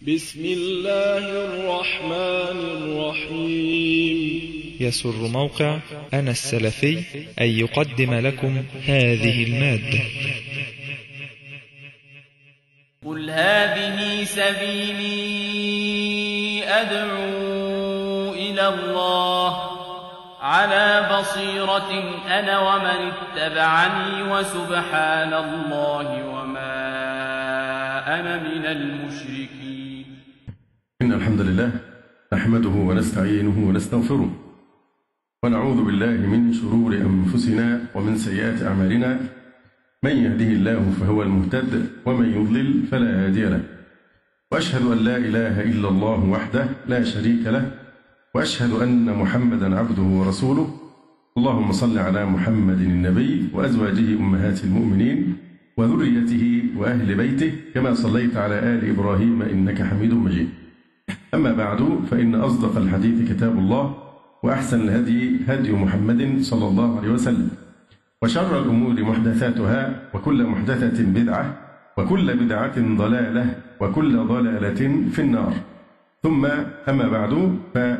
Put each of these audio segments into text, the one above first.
بسم الله الرحمن الرحيم. يسر موقع أنا السلفي أن يقدم لكم هذه المادة. قل هذه سبيلي أدعو إلى الله على بصيرة أنا ومن اتبعني وسبحان الله وما أنا من المشركين. إن الحمد لله نحمده ونستعينه ونستغفره ونعوذ بالله من شرور أنفسنا ومن سيئات أعمالنا، من يهده الله فهو المهتد ومن يضلل فلا هادي له، وأشهد أن لا إله إلا الله وحده لا شريك له، وأشهد أن محمدا عبده ورسوله. اللهم صل على محمد النبي وأزواجه أمهات المؤمنين وذريته وأهل بيته كما صليت على آل إبراهيم إنك حميد مجيد. أما بعد، فإن أصدق الحديث كتاب الله، وأحسن الهدي هدي محمد صلى الله عليه وسلم، وشر الأمور محدثاتها، وكل محدثة بدعة، وكل بدعة ضلالة، وكل ضلالة في النار. ثم أما بعد،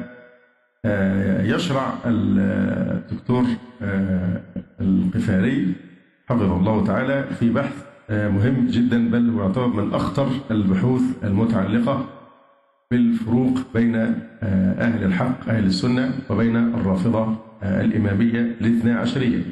فيشرع الدكتور القفاري حفظه الله تعالى في بحث مهم جدا، بل هو يعتبر من أخطر البحوث المتعلقة بالفروق بين أهل الحق أهل السنة وبين الرافضة الإمامية الاثنى عشرية.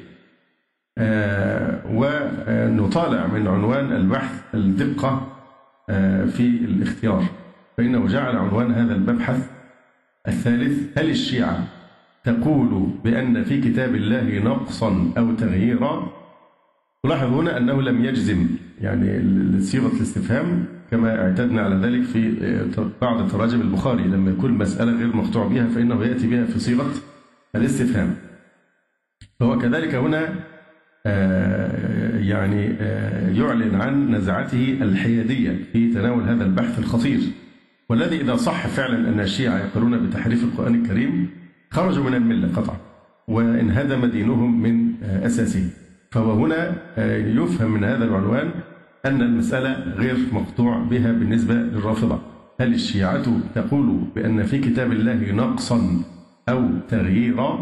ونطالع من عنوان البحث الدقة في الاختيار، فإنه جعل عنوان هذا المبحث الثالث: هل الشيعة تقول بأن في كتاب الله نقصا أو تغييرا؟ تلاحظ هنا أنه لم يجزم، يعني صيغة الاستفهام كما اعتدنا على ذلك في بعض تراجم البخاري، لما يكون مسألة غير مقطوع بها فإنه يأتي بها في صيغة الاستفهام. فهو كذلك هنا يعلن عن نزعته الحيادية في تناول هذا البحث الخطير، والذي إذا صح فعلا أن الشيعة يقولون بتحريف القرآن الكريم خرجوا من الملة قطعا وانهدم دينهم من أساسه. فهو هنا يفهم من هذا العنوان أن المسألة غير مقطوع بها بالنسبة للرافضة. هل الشيعة تقول بأن في كتاب الله نقصا أو تغييرا؟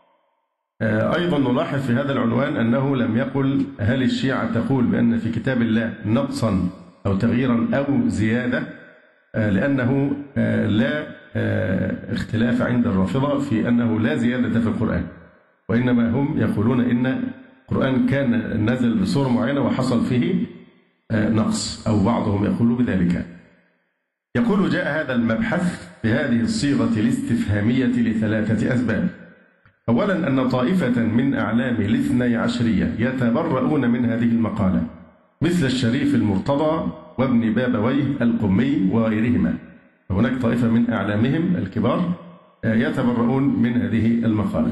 أيضا نلاحظ في هذا العنوان أنه لم يقل هل الشيعة تقول بأن في كتاب الله نقصا أو تغييرا أو زيادة، لأنه لا اختلاف عند الرافضة في أنه لا زيادة في القرآن، وإنما هم يقولون إن القرآن كان نزل بصورة معينة وحصل فيه نقص، أو بعضهم يقول بذلك. يقول: جاء هذا المبحث بهذه الصيغة الاستفهامية لثلاثة أسباب. أولا، أن طائفة من أعلام الاثني عشرية يتبرؤون من هذه المقالة، مثل الشريف المرتضى وابن بابويه القمي وغيرهما. هناك طائفة من أعلامهم الكبار يتبرؤون من هذه المقالة.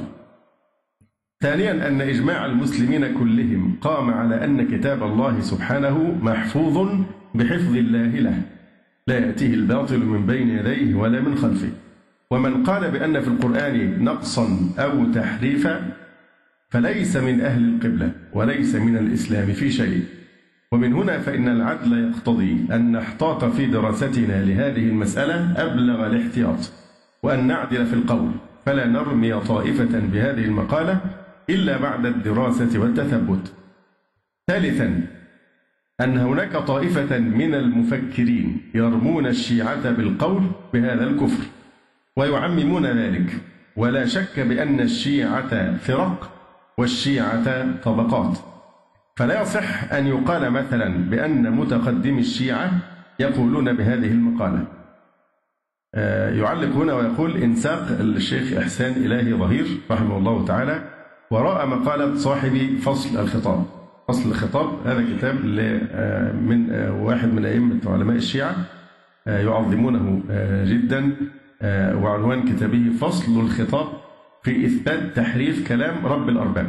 ثانيا، أن إجماع المسلمين كلهم قام على أن كتاب الله سبحانه محفوظ بحفظ الله له، لا يأتيه الباطل من بين يديه ولا من خلفه. ومن قال بأن في القرآن نقصا أو تحريفا فليس من أهل القبلة وليس من الإسلام في شيء. ومن هنا فإن العدل يقتضي أن نحتاط في دراستنا لهذه المسألة أبلغ الاحتياط، وأن نعدل في القول، فلا نرمي طائفة بهذه المقالة إلا بعد الدراسة والتثبت. ثالثا، أن هناك طائفة من المفكرين يرمون الشيعة بالقول بهذا الكفر ويعممون ذلك، ولا شك بأن الشيعة فرق والشيعة طبقات، فلا يصح أن يقال مثلا بأن متقدم الشيعة يقولون بهذه المقالة. يعلق هنا ويقول: إنساق الشيخ إحسان إلهي ظهير رحمه الله تعالى وراء مقالة صاحب فصل الخطاب. فصل الخطاب هذا كتاب من واحد من أئمة علماء الشيعة يعظمونه جدا، وعنوان كتابه فصل الخطاب في إثبات تحريف كلام رب الأرباب.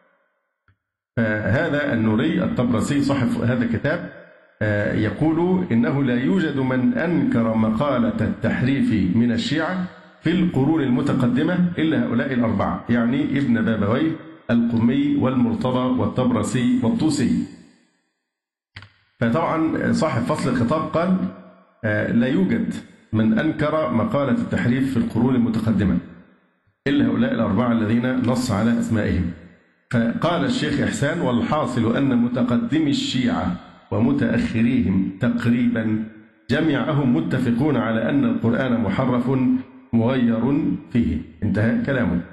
فهذا النوري الطبرسي صاحب هذا الكتاب يقول إنه لا يوجد من أنكر مقالة التحريف من الشيعة في القرون المتقدمة إلا هؤلاء الأربعة، يعني ابن بابويه القمي والمرتضى والطبرسي والطوسي. فطبعا صاحب فصل الخطاب قال لا يوجد من أنكر مقالة التحريف في القرون المتقدمة إلا هؤلاء الأربعة الذين نص على أسمائهم. فقال الشيخ إحسان: والحاصل أن متقدمي الشيعة ومتأخريهم تقريبا جميعهم متفقون على أن القرآن محرف مغير فيه. انتهى كلامه.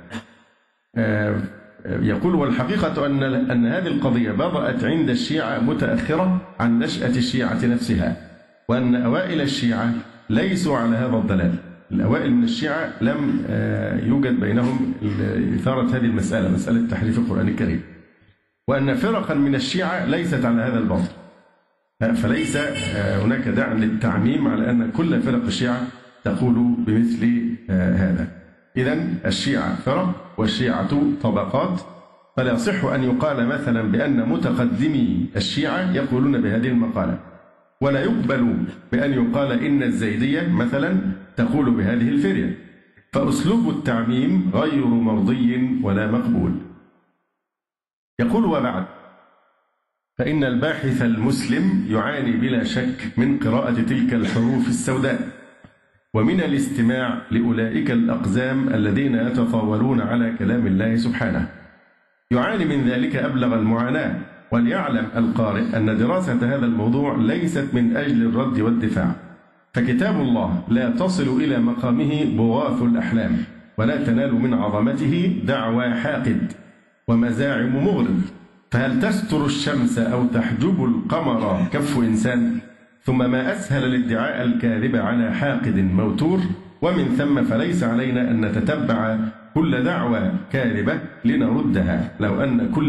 يقول: والحقيقة أن هذه القضية بدأت عند الشيعة متأخرة عن نشأة الشيعة نفسها، وأن أوائل الشيعة ليسوا على هذا الضلال. الأوائل من الشيعة لم يوجد بينهم إثارة هذه المسألة، مسألة تحريف القرآن الكريم، وأن فرقا من الشيعة ليست على هذا الباطل. فليس هناك داع للتعميم على أن كل فرق الشيعة تقول بمثل هذا. إذن الشيعة فرق والشيعة طبقات، فلا يصح أن يقال مثلا بأن متقدمي الشيعة يقولون بهذه المقالة، ولا يقبل بأن يقال إن الزيدية مثلا تقول بهذه الفرية، فأسلوب التعميم غير مرضي ولا مقبول. يقول: وبعد، فإن الباحث المسلم يعاني بلا شك من قراءة تلك الحروف السوداء، ومن الاستماع لأولئك الأقزام الذين يتطاولون على كلام الله سبحانه. يعاني من ذلك أبلغ المعاناة. وليعلم القارئ أن دراسة هذا الموضوع ليست من أجل الرد والدفاع، فكتاب الله لا تصل إلى مقامه بغاث الأحلام، ولا تنال من عظمته دعوى حاقد ومزاعم مغرض. فهل تستر الشمس أو تحجب القمر كف إنسان؟ ثم ما أسهل الادعاء الكاذب على حاقد موتور. ومن ثم فليس علينا أن نتتبع كل دعوى كاذبة لنردها. لو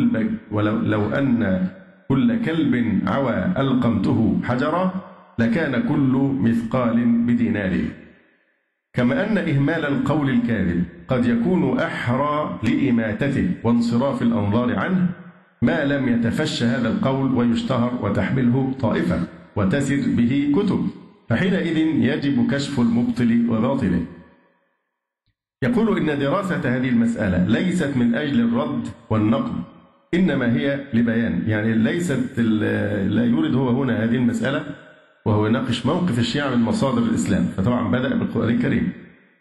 أن كل كلب عوى ألقمته حجرا لكان كل مثقال بدينار. كما أن إهمال القول الكاذب قد يكون أحرى لإماتته وانصراف الأنظار عنه ما لم يتفش هذا القول ويشتهر وتحمله طائفة وتسر به كتب، فحينئذ يجب كشف المبطل وباطله. يقول: إن دراسة هذه المسألة ليست من أجل الرد والنقد، إنما هي لبيان. يعني لا يورد هو هنا هذه المسألة وهو يناقش موقف الشيعة من مصادر الإسلام، فطبعا بدأ بالقرآن الكريم.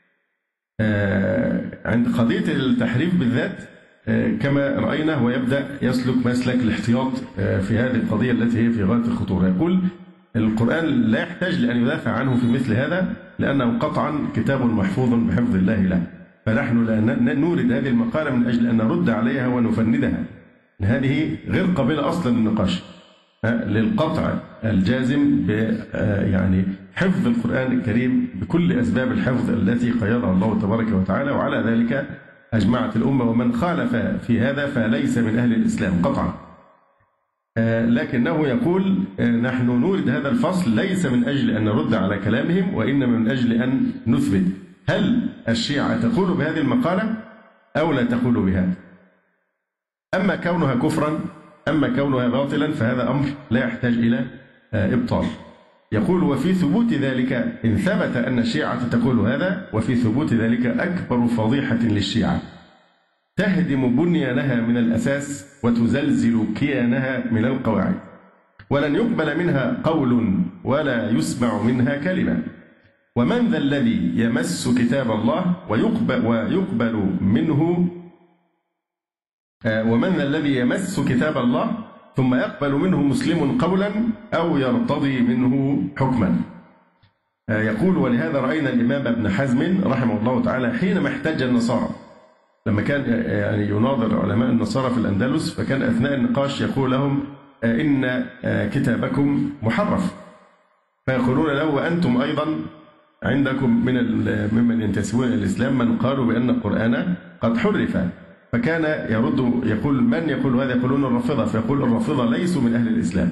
عند قضية التحريف بالذات كما رأينا هو يبدأ يسلك مسلك الاحتياط في هذه القضية التي هي في غاية الخطورة. يقول: القرآن لا يحتاج لأن يدافع عنه في مثل هذا، لأنه قطعا كتاب محفوظ بحفظ الله له، فنحن لا نورد هذه المقالة من أجل أن نرد عليها ونفندها. هذه غير قابلة أصلا للنقاش، للقطع الجازم يعني حفظ القرآن الكريم بكل أسباب الحفظ التي قيضها الله تبارك وتعالى، وعلى ذلك أجمعت الأمة، ومن خالف في هذا فليس من أهل الإسلام قطعا. لكنه يقول: نحن نورد هذا الفصل ليس من أجل أن نرد على كلامهم، وإنما من أجل أن نثبت هل الشيعة تقول بهذه المقالة أو لا تقول بها. أما كونها كفرا أما كونها باطلا فهذا أمر لا يحتاج إلى إبطال. يقول: وفي ثبوت ذلك إن ثبت أن الشيعة تقول هذا، وفي ثبوت ذلك أكبر فضيحة للشيعة تهدم بنيانها من الأساس وتزلزل كيانها من القواعد، ولن يقبل منها قول ولا يسمع منها كلمة. ومن ذا الذي يمس كتاب الله ومن ذا الذي يمس كتاب الله ثم يقبل منه مسلم قولا أو يرتضي منه حكما. يقول: ولهذا رأينا الإمام ابن حزم رحمه الله تعالى حينما احتج النصارى لما كان يعني يناظر علماء النصارى في الأندلس، فكان أثناء النقاش يقول لهم: إن كتابكم محرف، فيقولون له: وأنتم أيضا عندكم ممن ينتسبون إلى الإسلام من قالوا بأن القرآن قد حرف. فكان يرد يقول: من يقول هذا؟ يقولون الرافضة، فيقول: الرافضة ليسوا من أهل الإسلام.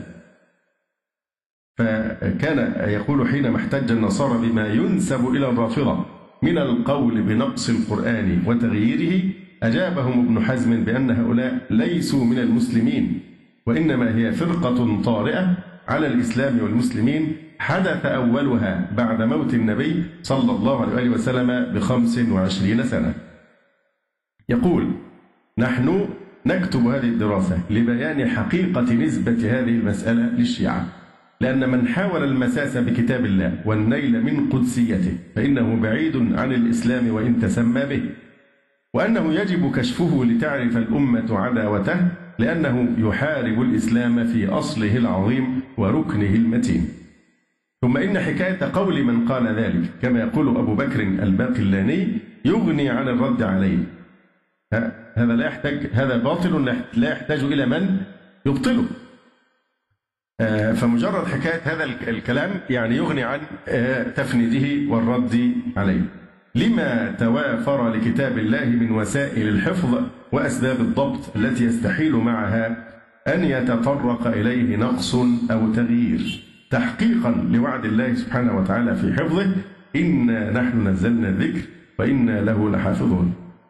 فكان يقول حينما احتج النصارى بما ينسب إلى الرافضة من القول بنقص القرآن وتغييره، أجابهم ابن حزم بأن هؤلاء ليسوا من المسلمين، وإنما هي فرقة طارئة على الإسلام والمسلمين حدث أولها بعد موت النبي صلى الله عليه وسلم ب25 سنة. يقول: نحن نكتب هذه الدراسة لبيان حقيقة نسبة هذه المسألة للشيعة، لأن من حاول المساس بكتاب الله والنيل من قدسيته فإنه بعيد عن الإسلام وإن تسمى به، وأنه يجب كشفه لتعرف الأمة عداوته، لأنه يحارب الإسلام في أصله العظيم وركنه المتين. ثم إن حكاية قول من قال ذلك كما يقول أبو بكر الباقلاني يغني عن الرد عليه. هذا باطل لا يحتاج إلى من يبطله. فمجرد حكاية هذا الكلام يعني يغني عن تفنيده والرد عليه. لما توافر لكتاب الله من وسائل الحفظ وأسباب الضبط التي يستحيل معها أن يتطرق إليه نقص أو تغيير، تحقيقا لوعد الله سبحانه وتعالى في حفظه: إنا نحن نزلنا الذكر وإنا له لحافظون.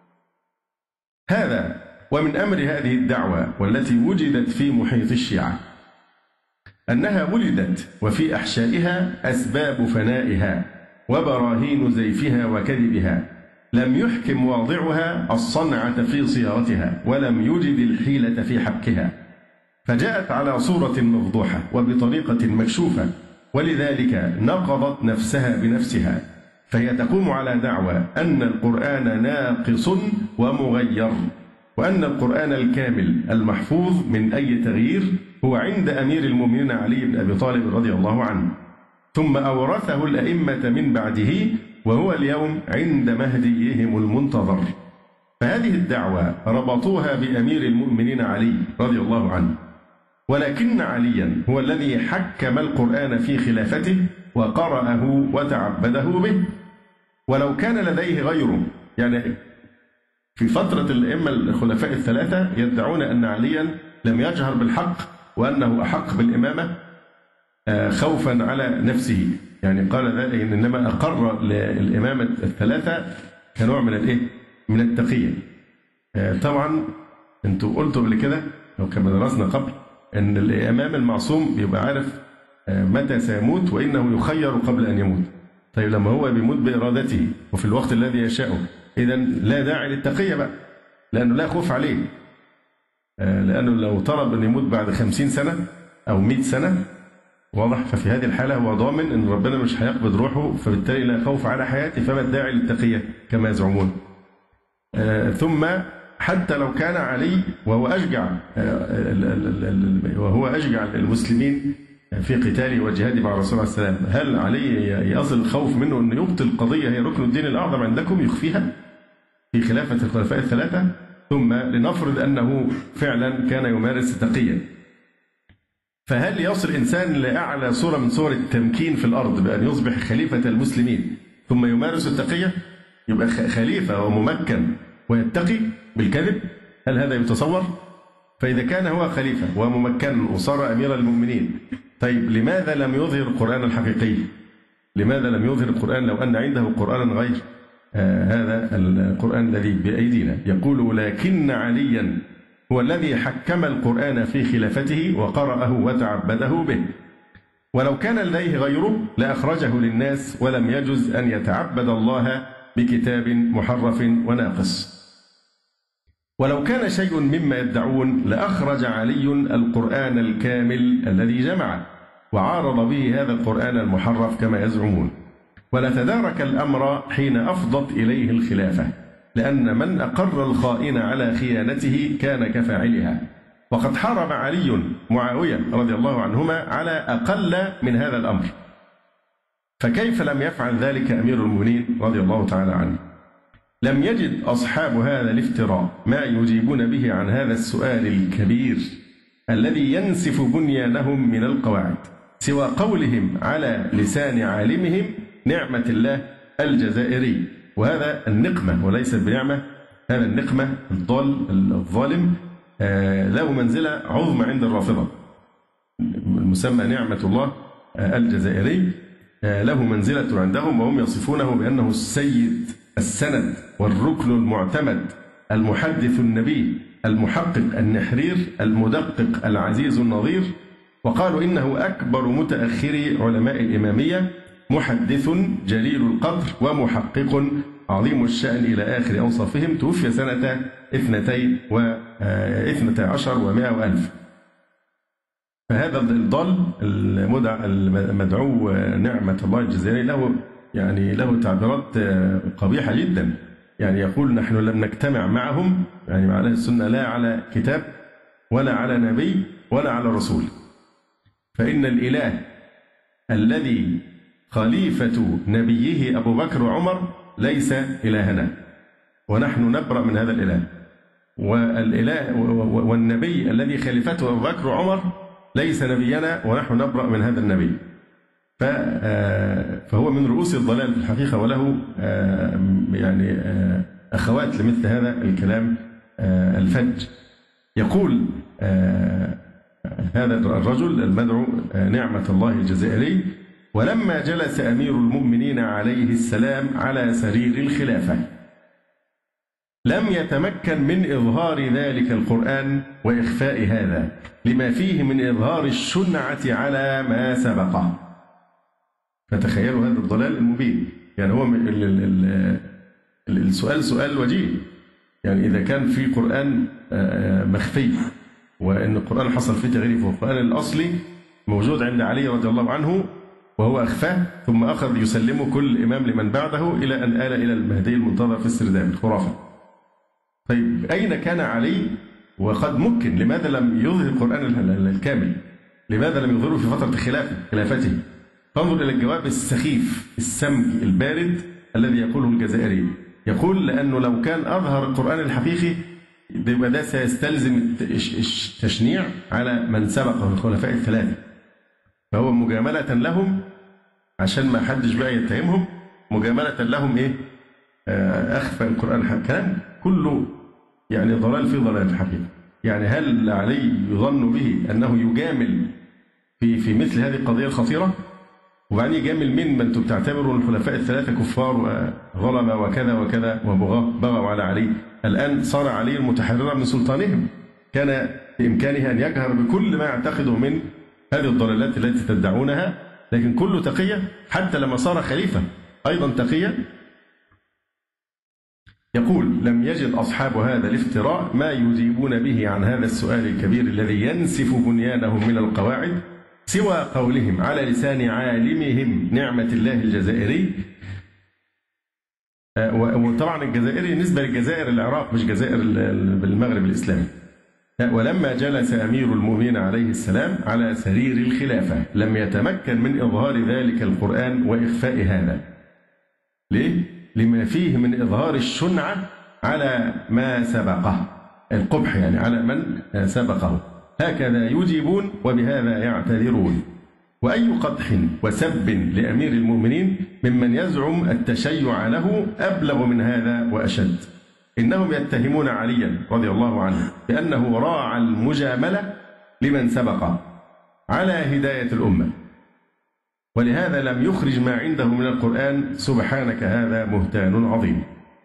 هذا ومن أمر هذه الدعوة والتي وجدت في محيط الشيعة أنها ولدت وفي أحشائها أسباب فنائها وبراهين زيفها وكذبها، لم يحكم واضعها الصنعة في صياغتها ولم يجد الحيلة في حبكها، فجاءت على صورة مفضوحة وبطريقة مكشوفة، ولذلك نقضت نفسها بنفسها، فهي تقوم على دعوى أن القرآن ناقص ومغير، وأن القرآن الكامل المحفوظ من أي تغيير هو عند أمير المؤمنين علي بن أبي طالب رضي الله عنه، ثم أورثه الأئمة من بعده، وهو اليوم عند مهديهم المنتظر. فهذه الدعوة ربطوها بأمير المؤمنين علي رضي الله عنه، ولكن عليا هو الذي حكم القرآن في خلافته وقرأه وتعبده به، ولو كان لديه غيره. يعني في فترة الأئمة الخلفاء الثلاثة يدعون أن عليا لم يجهر بالحق وأنه أحق بالإمامة خوفا على نفسه، يعني قال ذلك إنما أقر للإمامة الثلاثة كنوع من الإيه؟ من التقية. طبعا أنتوا قلتوا قبل كده لو كما درسنا قبل أن الإمام المعصوم بيبقى عارف متى سيموت وإنه يخير قبل أن يموت. طيب لما هو بيموت بإرادته وفي الوقت الذي يشاءه، إذن لا داعي للتقية بقى، لأنه لا خوف عليه، لأنه لو طلب أن يموت بعد 50 سنة أو 100 سنة واضح، ففي هذه الحالة هو ضامن أن ربنا مش هيقبض روحه، فبالتالي لا خوف على حياته، فما الداعي للتقية كما يزعمون. ثم حتى لو كان علي وهو أشجع المسلمين في قتاله وجهاده مع الرسول عليه السلام، هل علي يصل الخوف منه أن يبطل قضية هي ركن الدين الأعظم عندكم يخفيها في خلافة الخلفاء الثلاثة؟ ثم لنفرض أنه فعلا كان يمارس التقية، فهل يصل إنسان لأعلى صورة من صور التمكين في الأرض بأن يصبح خليفة المسلمين ثم يمارس التقية؟ يبقى خليفة وممكن ويتقي بالكذب؟ هل هذا يتصور؟ فإذا كان هو خليفة وممكن وصار أمير المؤمنين، طيب لماذا لم يظهر القرآن الحقيقي؟ لماذا لم يظهر القرآن لو أن عنده قرآن غير هذا القرآن الذي بأيدينا؟ يقول: لكن عليا هو الذي حكم القرآن في خلافته وقرأه وتعبده به، ولو كان لديه غيره لأخرجه للناس، ولم يجز أن يتعبد الله بكتاب محرف وناقص. ولو كان شيء مما يدعون لأخرج علي القرآن الكامل الذي جمع وعارض به هذا القرآن المحرف كما يزعمون، ولتدارك الأمر حين أفضت إليه الخلافة، لأن من أقر الخائن على خيانته كان كفاعلها، وقد حارب علي معاوية رضي الله عنهما على أقل من هذا الأمر، فكيف لم يفعل ذلك أمير المؤمنين رضي الله تعالى عنه؟ لم يجد أصحاب هذا الافتراء ما يجيبون به عن هذا السؤال الكبير الذي ينسف بنيانهم من القواعد سوى قولهم على لسان عالمهم: نعمة الله الجزائري. وهذا النقمة وليست بنعمة، هذا النقمة الظالم له منزلة عظمى عند الرافضة، المسمى نعمة الله الجزائري له منزلة عندهم، وهم يصفونه بأنه السيد السند والركن المعتمد المحدث النبي المحقق النحرير المدقق العزيز النظير، وقالوا إنه أكبر متأخري علماء الإمامية، محدث جليل القدر ومحقق عظيم الشأن إلى آخر أوصافهم. توفي سنة 12 و100 وألف. فهذا الضال المدعو نعمة الله الجزائري له تعبيرات قبيحة جدا. يعني يقول نحن لم نجتمع معهم، يعني مع أهل السنة، لا على كتاب ولا على نبي ولا على رسول، فإن الإله الذي خليفة نبيه أبو بكر وعمر ليس إلهنا، ونحن نبرأ من هذا الإله. والنبي الذي خليفته أبو بكر وعمر ليس نبينا، ونحن نبرأ من هذا النبي. فهو من رؤوس الضلال في الحقيقة، وله يعني أخوات لمثل هذا الكلام الفج. يقول هذا الرجل المدعو نعمة الله الجزائري: ولما جلس أمير المؤمنين عليه السلام على سرير الخلافة لم يتمكن من إظهار ذلك القرآن وإخفاء هذا، لما فيه من إظهار الشنعة على ما سبقه. فتخيلوا هذا الضلال المبين. يعني هو السؤال سؤال وجيه. يعني إذا كان في قرآن مخفي وأن القرآن حصل فيه تغيير، فالقرآن الأصلي موجود عند علي رضي الله عنه وهو أخفاه، ثم أخذ يسلمه كل إمام لمن بعده إلى أن آل إلى المهدي المنتظر في السرداب الخرافة. طيب أين كان علي وقد ممكن؟ لماذا لم يظهر القرآن الكامل؟ لماذا لم يظهره في فترة خلافته؟ فانظر إلى الجواب السخيف السمج البارد الذي يقوله الجزائري. يقول لأنه لو كان أظهر القرآن الحقيقي يبقى ده سيستلزم التشنيع على من سبقه الخلفاء الثلاثة، فهو مجاملة لهم عشان ما حدش بقى يتهمهم، مجاملة لهم إيه؟ أخفى القرآن الحقيقي. كله يعني ضلال في ضلال الحقيقة. يعني هل علي يظن به أنه يجامل في مثل هذه القضية الخطيرة؟ وبعدين يجامل من أنتم بتعتبروا الخلفاء الثلاثة كفار وظلمة وكذا وكذا وبغوا على علي. الآن صار علي المتحرر من سلطانهم، كان بإمكانه أن يجهر بكل ما يعتقده من هذه الضلالات التي تدعونها، لكن كله تقية. حتى لما صار خليفة أيضا تقية. يقول: لم يجد أصحاب هذا الافتراء ما يجيبون به عن هذا السؤال الكبير الذي ينسف بنيانهم من القواعد سوى قولهم على لسان عالمهم نعمة الله الجزائري. وطبعا الجزائري نسبة للجزائر العراق، مش جزائر بالمغرب الإسلامي. ولما جلس أمير المؤمنين عليه السلام على سرير الخلافة لم يتمكن من إظهار ذلك القرآن وإخفاء هذا. ليه؟ لما فيه من إظهار الشنعة على ما سبقه، القبح يعني على من سبقه. هكذا يجيبون وبهذا يعتذرون. وأي قدح وسب لأمير المؤمنين ممن يزعم التشيع له أبلغ من هذا وأشد. إنهم يتهمون عليا رضي الله عنه بأنه راعى المجاملة لمن سبقه على هداية الأمة، ولهذا لم يخرج ما عنده من القرآن. سبحانك هذا بهتان عظيم.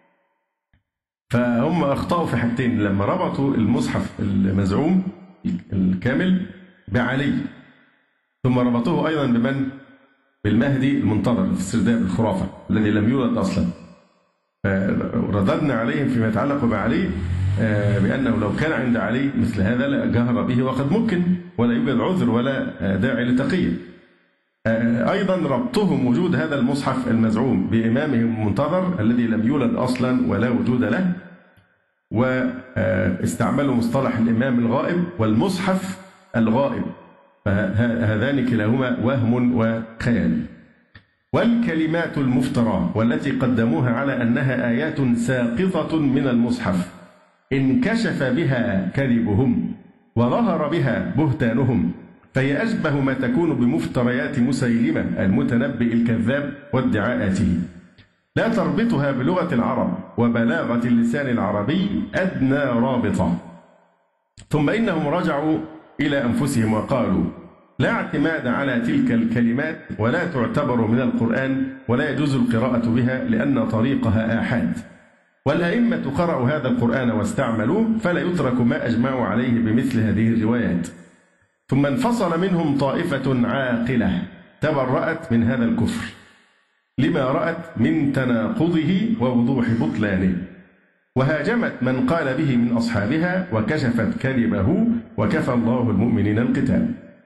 فهم أخطأوا في حاجتين لما ربطوا المصحف المزعوم الكامل بعلي، ثم ربطوه أيضا بمن؟ بالمهدي المنتظر في السرداب الخرافة الذي لم يولد أصلا. رددنا عليهم فيما يتعلق بعلي بأنه لو كان عند علي مثل هذا لجهر به وقد ممكن، ولا يوجد عذر ولا داعي لتقية. أيضا ربطهم وجود هذا المصحف المزعوم بإمامهم المنتظر الذي لم يولد أصلا ولا وجود له، واستعملوا مصطلح الإمام الغائب والمصحف الغائب، فهذان كلاهما وهم وخيال. والكلمات المفترى والتي قدموها على أنها آيات ساقطة من المصحف انكشف بها كذبهم وظهر بها بهتانهم، فهي أشبه ما تكون بمفتريات مسيلمة المتنبئ الكذاب وادعاءاته، لا تربطها بلغة العرب وبلاغة اللسان العربي أدنى رابطة. ثم إنهم رجعوا إلى أنفسهم وقالوا: لا اعتماد على تلك الكلمات ولا تعتبر من القرآن ولا يجوز القراءة بها لأن طريقها آحاد، والأئمة قرأوا هذا القرآن واستعملوه، فلا يترك ما أجمعوا عليه بمثل هذه الروايات. ثم انفصل منهم طائفة عاقلة تبرأت من هذا الكفر لما رأت من تناقضه ووضوح بطلانه، وهاجمت من قال به من أصحابها وكشفت كذبه، وكفى الله المؤمنين القتال.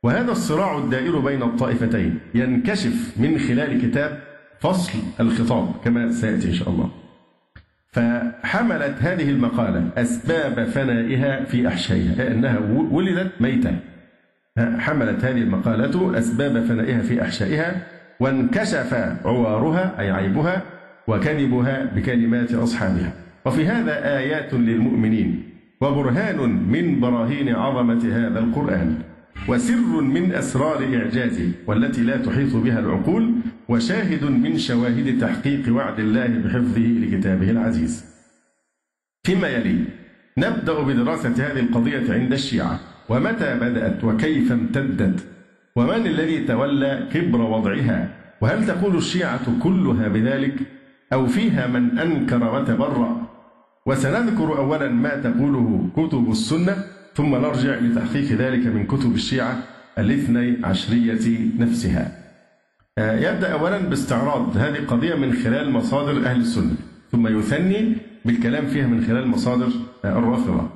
وهذا الصراع الدائر بين الطائفتين ينكشف من خلال كتاب فصل الخطاب كما سيأتي إن شاء الله. فحملت هذه المقالة أسباب فنائها في أحشائها، أنها ولدت ميتة. حملت هذه المقالة أسباب فنائها في أحشائها، وانكشف عوارها أي عيبها وكذبها بكلمات أصحابها. وفي هذا آيات للمؤمنين وبرهان من براهين عظمة هذا القرآن، وسر من أسرار إعجازه والتي لا تحيط بها العقول، وشاهد من شواهد تحقيق وعد الله بحفظه لكتابه العزيز. فيما يلي نبدأ بدراسة هذه القضية عند الشيعة، ومتى بدأت وكيف امتدت، ومن الذي تولى كبر وضعها، وهل تقول الشيعة كلها بذلك أو فيها من أنكر وتبرأ. وسنذكر أولا ما تقوله كتب السنة، ثم نرجع لتحقيق ذلك من كتب الشيعة الاثني عشرية نفسها. يبدأ أولا باستعراض هذه القضية من خلال مصادر أهل السنة، ثم يثني بالكلام فيها من خلال مصادر الرافضة.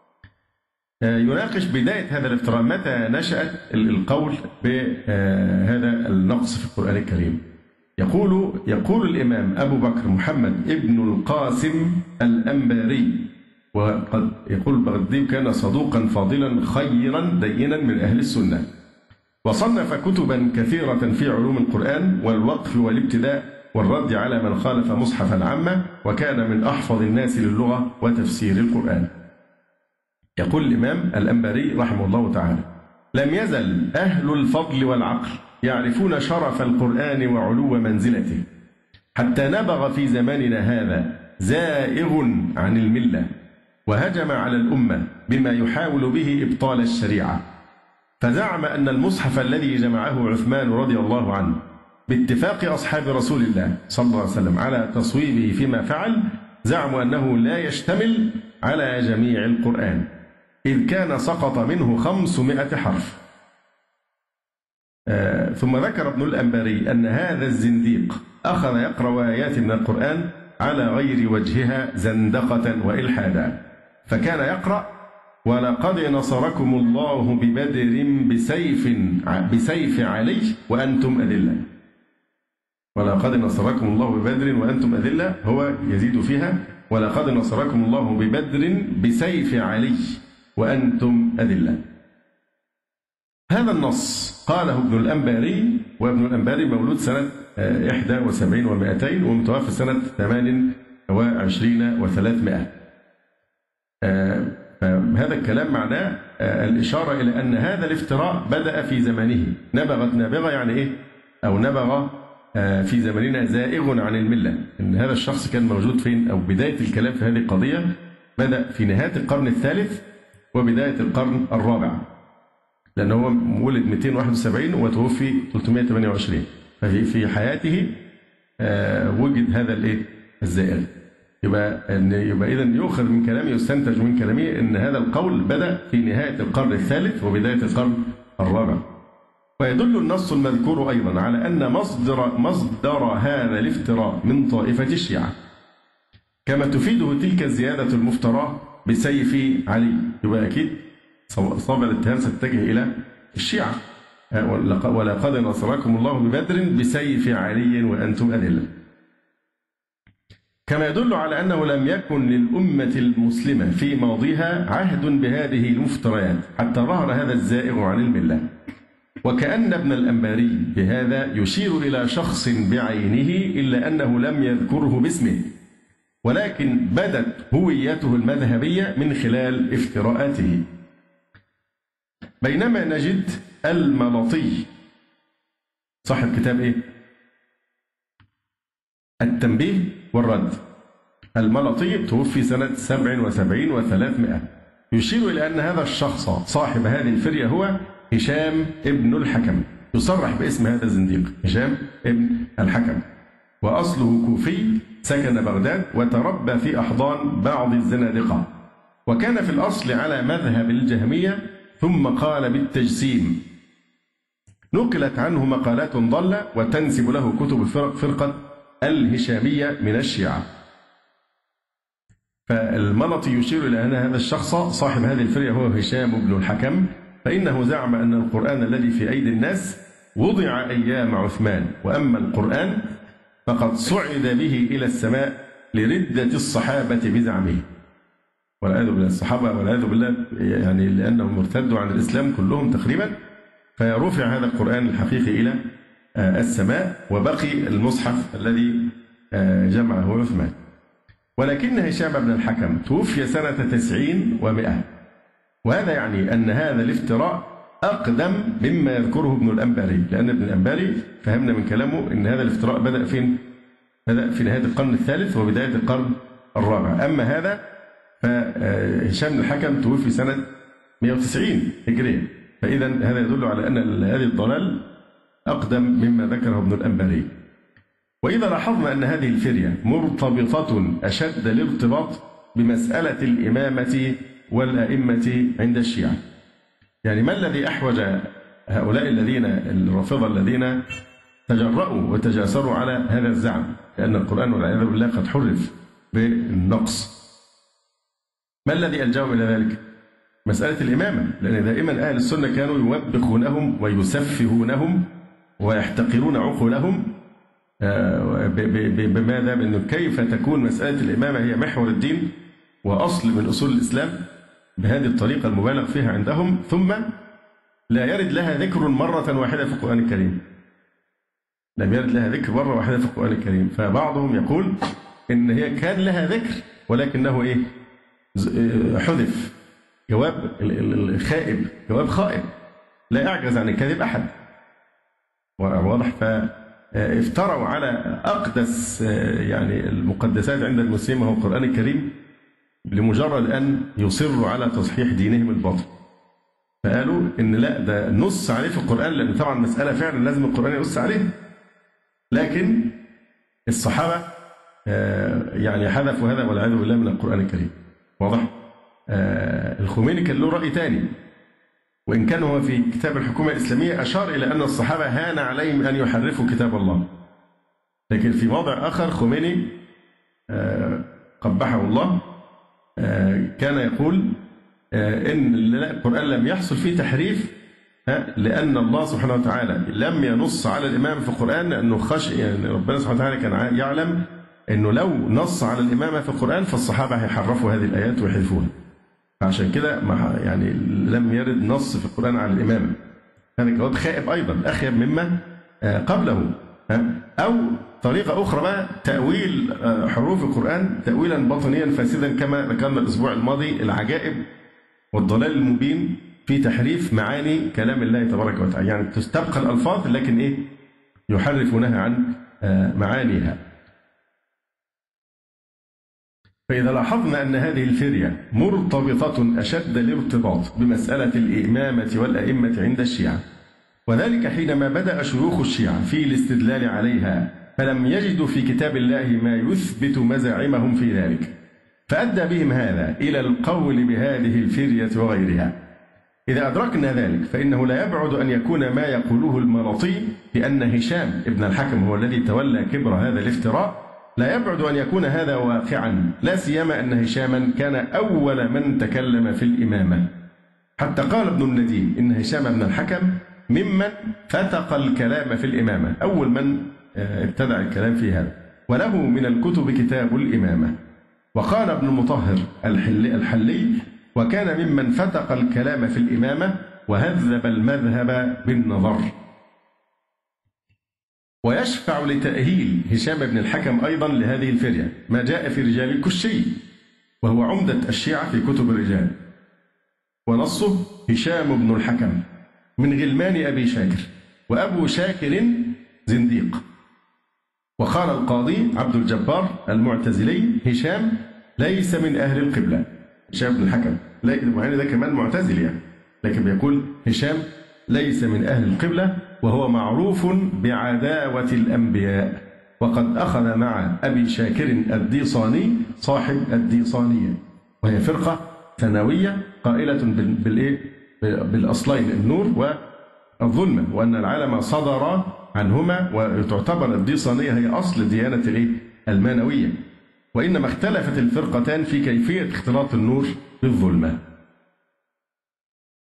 يناقش بداية هذا الافتراء، متى نشأت القول بهذا النقص في القرآن الكريم. يقول الإمام أبو بكر محمد ابن القاسم الأنباري، وقد يقول البغدادي كان صدوقا فاضلا خيرا دينا من أهل السنة، وصنف كتبا كثيرة في علوم القرآن والوقف والابتداء والرد على من خالف مصحف العامة، وكان من أحفظ الناس للغة وتفسير القرآن. يقول الإمام الأنباري رحمه الله تعالى: لم يزل أهل الفضل والعقل يعرفون شرف القرآن وعلو منزلته، حتى نبغ في زماننا هذا زائغ عن الملة، وهجم على الأمة بما يحاول به إبطال الشريعة، فزعم أن المصحف الذي جمعه عثمان رضي الله عنه باتفاق أصحاب رسول الله صلى الله عليه وسلم على تصويبه فيما فعل، زعموا أنه لا يشتمل على جميع القرآن، إذ كان سقط منه 500 حرف. ثم ذكر ابن الأنباري أن هذا الزنديق أخذ يقرأ آيات من القرآن على غير وجهها زندقة وإلحادا، فكان يقرأ: ولقد نصركم الله ببدر بسيف علي وأنتم أذلة. ولقد نصركم الله ببدر وأنتم أذلة، هو يزيد فيها: ولقد نصركم الله ببدر بسيف علي وأنتم أذلة. هذا النص قاله ابن الأنباري، وابن الأنباري مولود سنة 71 و200 ومتوفى سنة 28 و300. هذا الكلام معناه الإشارة إلى أن هذا الافتراء بدأ في زمانه. نبغت نابغة يعني إيه؟ أو نبغ في زماننا زائغ عن الملة. إن هذا الشخص كان موجود فين؟ أو بداية الكلام في هذه القضية بدأ في نهاية القرن الثالث وبداية القرن الرابع، لأنه هو ولد 271 وتوفي 328، ففي حياته وجد هذا الزائغ. يبقى إذا يؤخذ من كلامه، يستنتج من كلامه أن هذا القول بدأ في نهاية القرن الثالث وبداية القرن الرابع. ويدل النص المذكور أيضا على أن مصدر هذا الافتراء من طائفة الشيعة، كما تفيده تلك الزيادة المفتراه بسيف علي. يبقى أكيد صواب الاتهام ستتجه إلى الشيعة: ولقد نصركم الله ببدر بسيف علي وأنتم أذلة. كما يدل على أنه لم يكن للأمة المسلمة في ماضيها عهد بهذه المفتريات حتى ظهر هذا الزائغ عن الملة. وكأن ابن الأنباري بهذا يشير إلى شخص بعينه، إلا أنه لم يذكره باسمه، ولكن بدت هويته المذهبية من خلال افتراءاته. بينما نجد الملطي صاحب كتاب التنبيه والرد، الملطي توفي سنة 77 و300، يشير إلى أن هذا الشخص صاحب هذه الفرية هو هشام ابن الحكم، يصرح باسم هذا الزنديق هشام ابن الحكم، وأصله كوفي، سكن بغداد وتربى في أحضان بعض الزنادقة، وكان في الأصل على مذهب الجهمية ثم قال بالتجسيم. نقلت عنه مقالات ضالة وتنسب له كتب فرقة الهشامية من الشيعة. فالملطي يشير إلى أن هذا الشخص صاحب هذه الفرية هو هشام بن الحكم، فإنه زعم أن القرآن الذي في أيدي الناس وضع أيام عثمان، وأما القرآن فقد صعد به إلى السماء لردة الصحابة بزعمه. والعياذ بالله، الصحابة والعياذ بالله يعني لأنهم ارتدوا عن الإسلام كلهم تقريبا، فيرفع هذا القرآن الحقيقي إلى السماء، وبقي المصحف الذي جمعه عثمان. ولكن هشام بن الحكم توفي سنة 90 و100، وهذا يعني أن هذا الافتراء أقدم مما يذكره ابن الأنباري، لأن ابن الأنباري فهمنا من كلامه أن هذا الافتراء بدأ فين؟ بدأ في نهاية القرن الثالث وبداية القرن الرابع. أما هذا فهشام بن الحكم توفي سنة 190 هجرية، فإذا هذا يدل على أن هذه الضلال أقدم مما ذكره ابن الأنباري. وإذا لاحظنا أن هذه الفرية مرتبطة أشد الارتباط بمسألة الإمامة والأئمة عند الشيعة، يعني ما الذي أحوج هؤلاء الذين الرافضة الذين تجرؤوا وتجاسروا على هذا الزعم، لأن القرآن والعياذ بالله قد حرف بالنقص؟ ما الذي ألجأهم إلى ذلك؟ مسألة الإمامة، لأن دائما أهل السنة كانوا يوبخونهم ويسفهونهم ويحتقرون عقولهم بماذا؟ بأنه كيف تكون مسألة الإمامة هي محور الدين وأصل من أصول الإسلام بهذه الطريقة المبالغ فيها عندهم، ثم لا يرد لها ذكر مرة واحدة في القرآن الكريم. لم يرد لها ذكر مرة واحدة في القرآن الكريم. فبعضهم يقول إن هي كان لها ذكر ولكنه إيه؟ حذف. جواب الخائب جواب خائب، لا يعجز عن الكذب أحد، واضح؟ فافتروا على أقدس يعني المقدسات عند المسلمين وهو القرآن الكريم لمجرد أن يصروا على تصحيح دينهم الباطل. فقالوا إن لا، ده نص عليه في القرآن، لأن طبعا مسألة فعلا لازم القرآن ينص عليه، لكن الصحابة يعني حذفوا هذا والعياذ بالله من القرآن الكريم. واضح؟ الخميني كان له رأي تاني، وإن كان هو في كتاب الحكومة الإسلامية أشار إلى أن الصحابة هان عليهم أن يحرفوا كتاب الله، لكن في موضع آخر خميني قبحه الله كان يقول إن القرآن لم يحصل فيه تحريف لأن الله سبحانه وتعالى لم ينص على الإمامة في القرآن، لأنه خشي يعني ربنا سبحانه وتعالى كان يعلم أنه لو نص على الإمامة في القرآن فالصحابة هيحرفوا هذه الآيات ويحذفوها، فعشان كده يعني لم يرد نص في القرآن على الإمامة. هذا جواب خائب أيضا، أخيب مما قبله. أو طريقة أخرى بقى تأويل حروف القرآن تأويلا باطنيا فاسدا، كما ذكرنا الأسبوع الماضي العجائب والضلال المبين في تحريف معاني كلام الله تبارك وتعالى، يعني تستبقى الألفاظ لكن إيه؟ يحرفونها عن معانيها. فإذا لاحظنا أن هذه الفرية مرتبطة أشد الارتباط بمسألة الإمامة والأئمة عند الشيعة، وذلك حينما بدأ شيوخ الشيعة في الاستدلال عليها فلم يجدوا في كتاب الله ما يثبت مزاعمهم في ذلك، فأدى بهم هذا إلى القول بهذه الفرية وغيرها. إذا أدركنا ذلك فإنه لا يبعد أن يكون ما يقوله الملطي بأن هشام ابن الحكم هو الذي تولى كبر هذا الافتراء، لا يبعد أن يكون هذا واقعا، لا سيما أن هشاما كان أول من تكلم في الإمامة، حتى قال ابن النديم إن هشام بن الحكم ممن فتق الكلام في الإمامة، أول من ابتدع الكلام في هذا، وله من الكتب كتاب الإمامة. وقال ابن المطهر الحلي وكان ممن فتق الكلام في الإمامة وهذب المذهب بالنظر. ويشفع لتأهيل هشام بن الحكم أيضا لهذه الفرية ما جاء في رجال الكشي، وهو عمدة الشيعة في كتب الرجال، ونصه هشام بن الحكم من غلمان أبي شاكر، وأبو شاكر زنديق. وقال القاضي عبد الجبار المعتزلي هشام ليس من أهل القبلة. هشام بن الحكم لا، ده كمان معتزل يعني، لكن بيقول هشام ليس من أهل القبلة، وهو معروف بعداوة الأنبياء، وقد أخذ مع أبي شاكر الديصاني صاحب الديصانية، وهي فرقة ثانوية قائلة بالأصلين النور والظلمة، وأن العالم صدر عنهما، وتعتبر الديصانية هي أصل ديانة المانوية، وإنما اختلفت الفرقتان في كيفية اختلاط النور بالظلمة.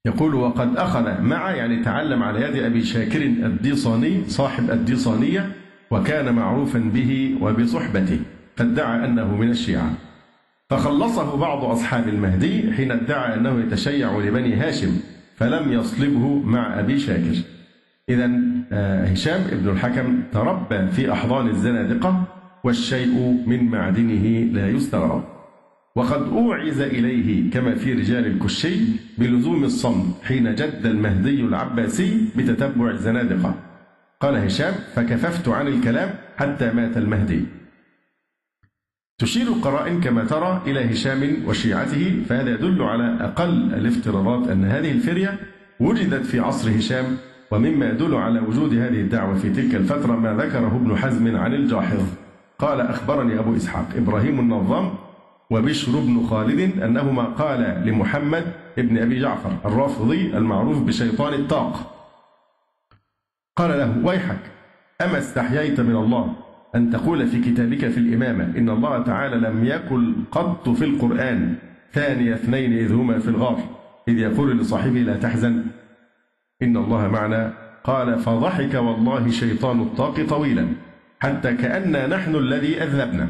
يقول: وقد أخذ مع، يعني تعلم على يد أبي شاكر الديصاني صاحب الديصانية، وكان معروفا به وبصحبته، فادعى أنه من الشيعة، فخلصه بعض أصحاب المهدي حين ادعى أنه يتشيع لبني هاشم، فلم يصلبه مع أبي شاكر. إذا هشام ابن الحكم تربى في أحضان الزنادقة، والشيء من معدنه لا يستغرب. وقد أوعز إليه كما في رجال الكشي بلزوم الصمت حين جد المهدي العباسي بتتبع الزنادقة. قال هشام: فكففت عن الكلام حتى مات المهدي. تشير القرائن كما ترى إلى هشام وشيعته، فهذا يدل على أقل الافتراضات أن هذه الفرية وجدت في عصر هشام. ومما يدل على وجود هذه الدعوة في تلك الفترة ما ذكره ابن حزم عن الجاحظ. قال: أخبرني أبو إسحاق إبراهيم النظام وبشر بن خالد أنهما قال لمحمد ابن أبي جعفر الرافضي المعروف بشيطان الطاق، قال له: ويحك، أما استحييت من الله أن تقول في كتابك في الإمامة إن الله تعالى لم يقل قط في القرآن ثاني اثنين إذ هما في الغار إذ يقول لصاحبه لا تحزن إن الله معنا؟ قال: فضحك والله شيطان الطاق طويلا حتى كأننا نحن الذي أذنبنا.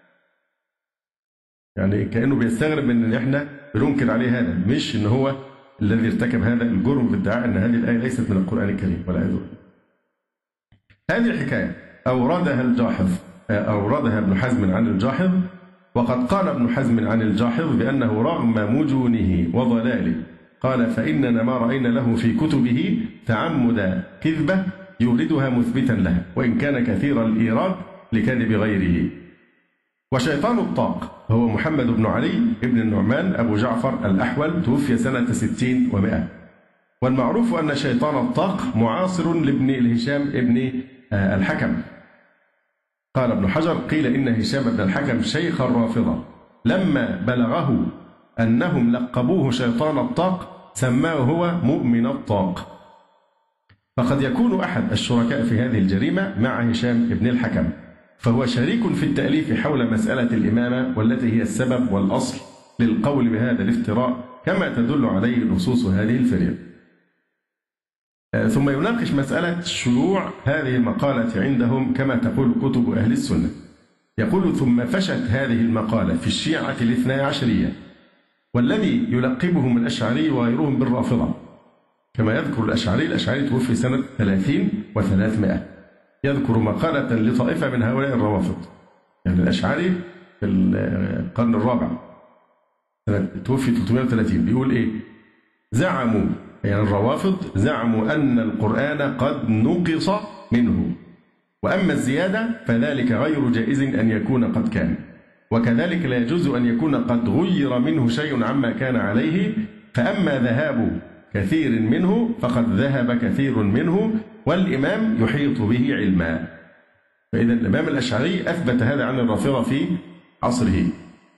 يعني كأنه بيستغرب من أن احنا بننكر عليه هذا، مش أن هو الذي ارتكب هذا الجرم بادعاء أن هذه الآية ليست من القرآن الكريم والعياذ بالله. هذه الحكاية أوردها الجاحظ، أوردها ابن حزم عن الجاحظ. وقد قال ابن حزم عن الجاحظ بأنه رغم مجونه وضلاله قال: فإننا ما رأينا له في كتبه تعمد كذبة يوردها مثبتا لها، وإن كان كثير الإيراد لكذب غيره. وشيطان الطاق هو محمد بن علي بن النعمان أبو جعفر الأحول، توفي سنة 60 و100. والمعروف أن شيطان الطاق معاصر لابن الهشام ابن الحكم. قال ابن حجر: قيل إن هشام بن الحكم شيخ الرافضة لما بلغه أنهم لقبوه شيطان الطاق سماه هو مؤمن الطاق. فقد يكون أحد الشركاء في هذه الجريمة مع هشام بن الحكم، فهو شريك في التأليف حول مسألة الإمامة، والتي هي السبب والأصل للقول بهذا الافتراء كما تدل عليه نصوص هذه الفرية. ثم يناقش مسألة شيوع هذه المقالة عندهم كما تقول كتب أهل السنة. يقول: ثم فشت هذه المقالة في الشيعة الاثنى عشرية، والذي يلقبهم الأشعري وغيرهم بالرافضة، كما يذكر الأشعري توفي سنة 30 و300، يذكر مقالة لطائفة من هؤلاء الروافض. يعني الأشعري في القرن الرابع توفي 330، بيقول إيه؟ زعموا، يعني الروافض زعموا أن القرآن قد نقص منه، وأما الزيادة فذلك غير جائز أن يكون قد كان، وكذلك لا يجوز أن يكون قد غير منه شيء عما كان عليه، فأما ذهاب كثير منه فقد ذهب كثير منه، والإمام يحيط به علما. فإذا الإمام الأشعري أثبت هذا عن الرافضة في عصره.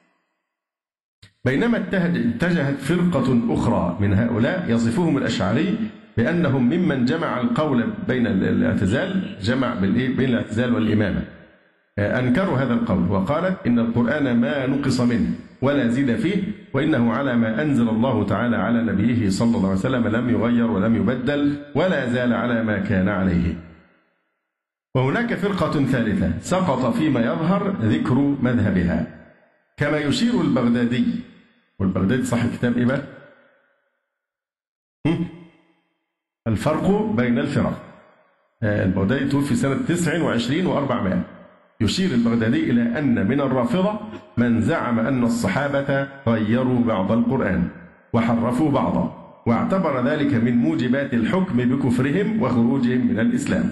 بينما اتجهت فرقة أخرى من هؤلاء يصفهم الأشعري بأنهم ممن جمع القول بين الاعتزال، جمع بين الاعتزال والإمامة. أنكروا هذا القول وقالت إن القرآن ما نقص منه ولا زيد فيه، وإنه على ما أنزل الله تعالى على نبيه صلى الله عليه وسلم لم يغير ولم يبدل ولا زال على ما كان عليه. وهناك فرقة ثالثة سقط فيما يظهر ذكر مذهبها، كما يشير البغدادي. والبغدادي صاحب كتاب إيه بقى؟ الفرق بين الفرق. البغدادي توفي سنة 29 و400. يشير البغدادي إلى أن من الرافضة من زعم أن الصحابة غيروا بعض القرآن وحرفوا بعضا، واعتبر ذلك من موجبات الحكم بكفرهم وخروجهم من الإسلام.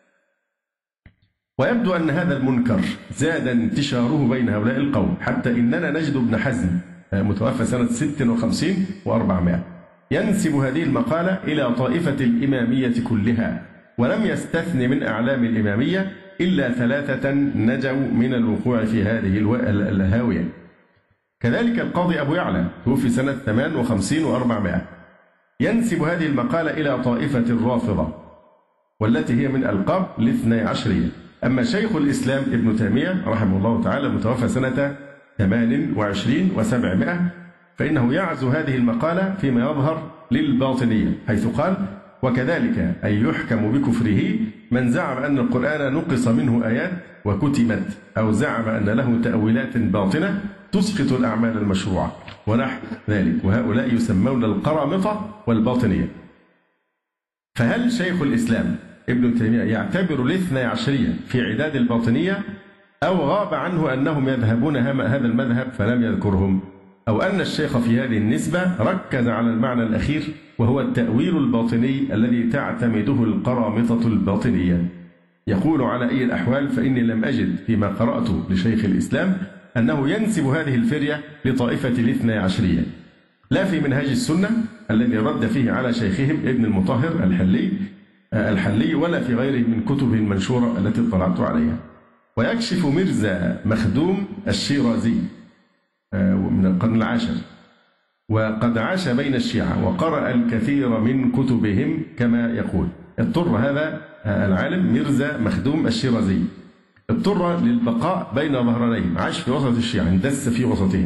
ويبدو أن هذا المنكر زاد انتشاره بين هؤلاء القوم، حتى إننا نجد ابن حزم متوفى سنة 56 و400 ينسب هذه المقالة إلى طائفة الإمامية كلها، ولم يستثن من أعلام الإمامية إلا 3 نجوا من الوقوع في هذه الهاوية. كذلك القاضي أبو يعلى توفي سنة 58 و400 ينسب هذه المقالة إلى طائفة الرافضة، والتي هي من ألقاب الاثني عشرية. أما شيخ الإسلام ابن تيمية رحمه الله تعالى متوفى سنة 28 و700 فإنه يعزو هذه المقالة فيما يظهر للباطنية، حيث قال: وكذلك أي يحكم بكفره من زعم أن القرآن نقص منه آيات وكتمت، أو زعم أن له تأويلات باطنة تسقط الأعمال المشروعة ونحو ذلك، وهؤلاء يسمون القرامطة والباطنية. فهل شيخ الإسلام ابن تيمية يعتبر الاثني عشرية في عداد الباطنية، أو غاب عنه أنهم يذهبون هذا المذهب فلم يذكرهم، أو أن الشيخ في هذه النسبة ركز على المعنى الأخير وهو التأويل الباطني الذي تعتمده القرامطة الباطنية؟ يقول: على أي الأحوال فإني لم أجد فيما قرأت لشيخ الإسلام أنه ينسب هذه الفرية لطائفة الاثني عشرية، لا في منهاج السنة الذي رد فيه على شيخهم ابن المطهر الحلي ولا في غيره من كتبه المنشورة التي اطلعت عليها. ويكشف مرزا مخدوم الشيرازي من القرن العاشر، وقد عاش بين الشيعة وقرأ الكثير من كتبهم كما يقول. اضطر هذا العالم مرزا مخدوم الشيرازي اضطر للبقاء بين ظهرانيهم، عاش في وسط الشيعة، اندس في وسطهم،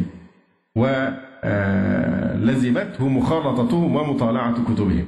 ولزمته مخالطتهم ومطالعة كتبهم،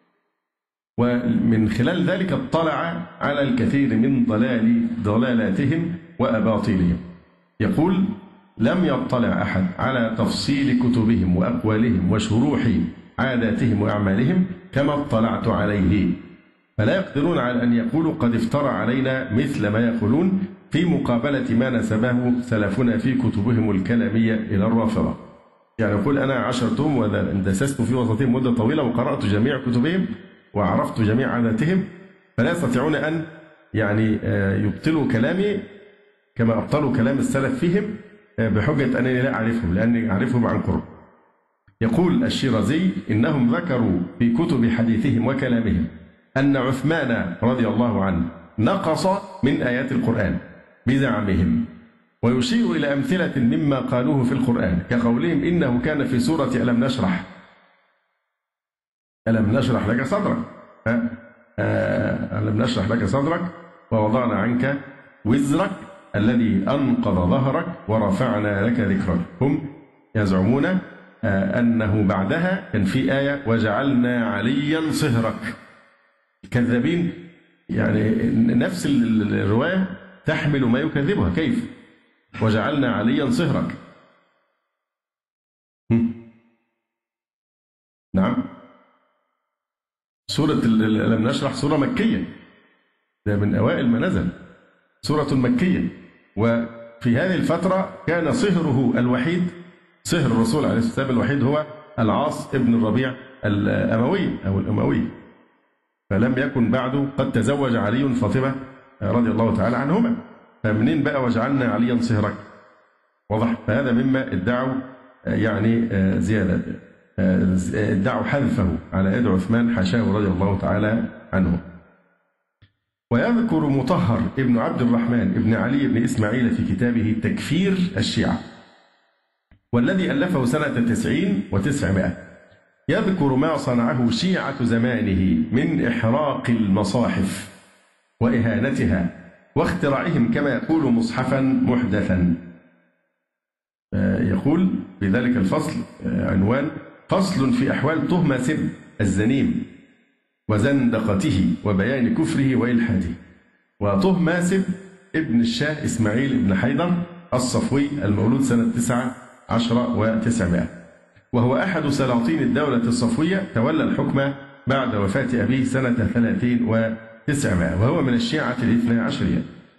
ومن خلال ذلك اطلع على الكثير من ضلالاتهم وأباطيلهم. يقول: لم يطلع أحد على تفصيل كتبهم وأقوالهم وشروح عاداتهم وأعمالهم كما اطلعت عليه، فلا يقدرون على أن يقولوا قد افترى علينا مثل ما يقولون في مقابلة ما نسبه سلفنا في كتبهم الكلامية إلى الرافضة. يعني يقول: أنا عاشرتهم واندسست في وسطهم مدة طويلة وقرأت جميع كتبهم وعرفت جميع عاداتهم، فلا يستطيعون أن يبطلوا كلامي كما أبطلوا كلام السلف فيهم بحجة أنني لا أعرفهم لأني أعرفهم عن قرب. يقول الشيرازي: إنهم ذكروا في كتب حديثهم وكلامهم أن عثمان رضي الله عنه نقص من آيات القرآن بزعمهم، ويشير إلى أمثلة مما قالوه في القرآن كقولهم إنه كان في سورة ألم نشرح لك صدرك، ألم نشرح لك صدرك ووضعنا عنك وزرك الذي أنقض ظهرك ورفعنا لك ذكرك. هم يزعمون أنه بعدها كان في آية وجعلنا عليا صهرك. الكذابين نفس الرواية تحمل ما يكذبها. كيف وجعلنا عليا صهرك؟ نعم، سورة ألم نشرح سورة مكية، ده من أوائل ما نزل، سورة مكية، وفي هذه الفترة كان صهره الوحيد، صهر الرسول عليه الصلاة والسلام الوحيد هو العاص ابن الربيع الأموي، فلم يكن بعد قد تزوج علي فاطمة رضي الله تعالى عنهما، فمنين بقى وجعلنا عليا صهرك؟ واضح. فهذا مما ادعوا زيادة، ادعوا حذفه على يد عثمان حاشاه رضي الله تعالى عنه. ويذكر مطهر ابن عبد الرحمن ابن علي بن إسماعيل في كتابه تكفير الشيعة، والذي ألفه سنة 90 و900، يذكر ما صنعه شيعة زمانه من إحراق المصاحف وإهانتها واختراعهم كما يقول مصحفا محدثا. يقول في ذلك الفصل عنوان: فصل في أحوال تهمة سب الزنيم وزندقته وبيان كفره وإلحاده. وتهمة سب ابن الشاه إسماعيل بن حيدر الصفوي المولود سنة 19 و900، وهو أحد سلاطين الدولة الصفوية، تولى الحكم بعد وفاة أبيه سنة 30 و900، وهو من الشيعة الاثنى عشرية.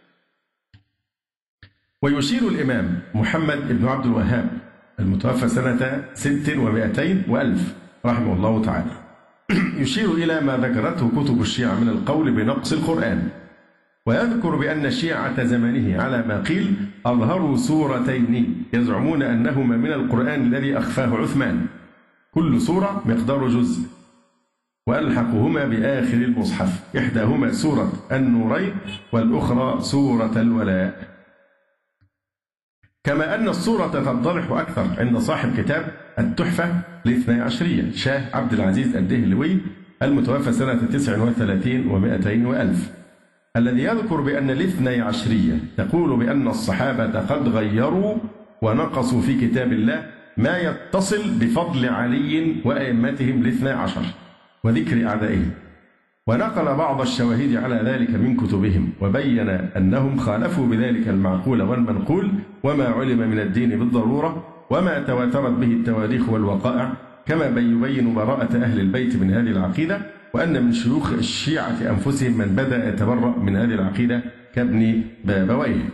ويشير الإمام محمد بن عبد الوهاب المتوفى سنة 600 و1000 رحمه الله تعالى، يشير إلى ما ذكرته كتب الشيعة من القول بنقص القرآن، ويذكر بأن شيعة زمانه على ما قيل أظهروا سورتين يزعمون أنهما من القرآن الذي أخفاه عثمان، كل سورة مقدار جزء، وألحقهما بآخر المصحف، إحداهما سورة النورين والأخرى سورة الولاء. كما أن الصورة تتضح أكثر عند صاحب كتاب التحفة الاثني عشرية شاه عبد العزيز الدهلوي المتوفى سنة 39 و200 و1000، الذي يذكر بأن الاثني عشرية تقول بأن الصحابة قد غيروا ونقصوا في كتاب الله ما يتصل بفضل علي وأئمتهم الاثنى عشر وذكر أعدائهم، ونقل بعض الشواهد على ذلك من كتبهم، وبين أنهم خالفوا بذلك المعقول والمنقول وما علم من الدين بالضرورة وما تواترت به التواريخ والوقائع، كما يبين براءة أهل البيت من هذه العقيدة، وأن من شيوخ الشيعة أنفسهم من بدأ يتبرأ من هذه العقيدة كابن بابويه.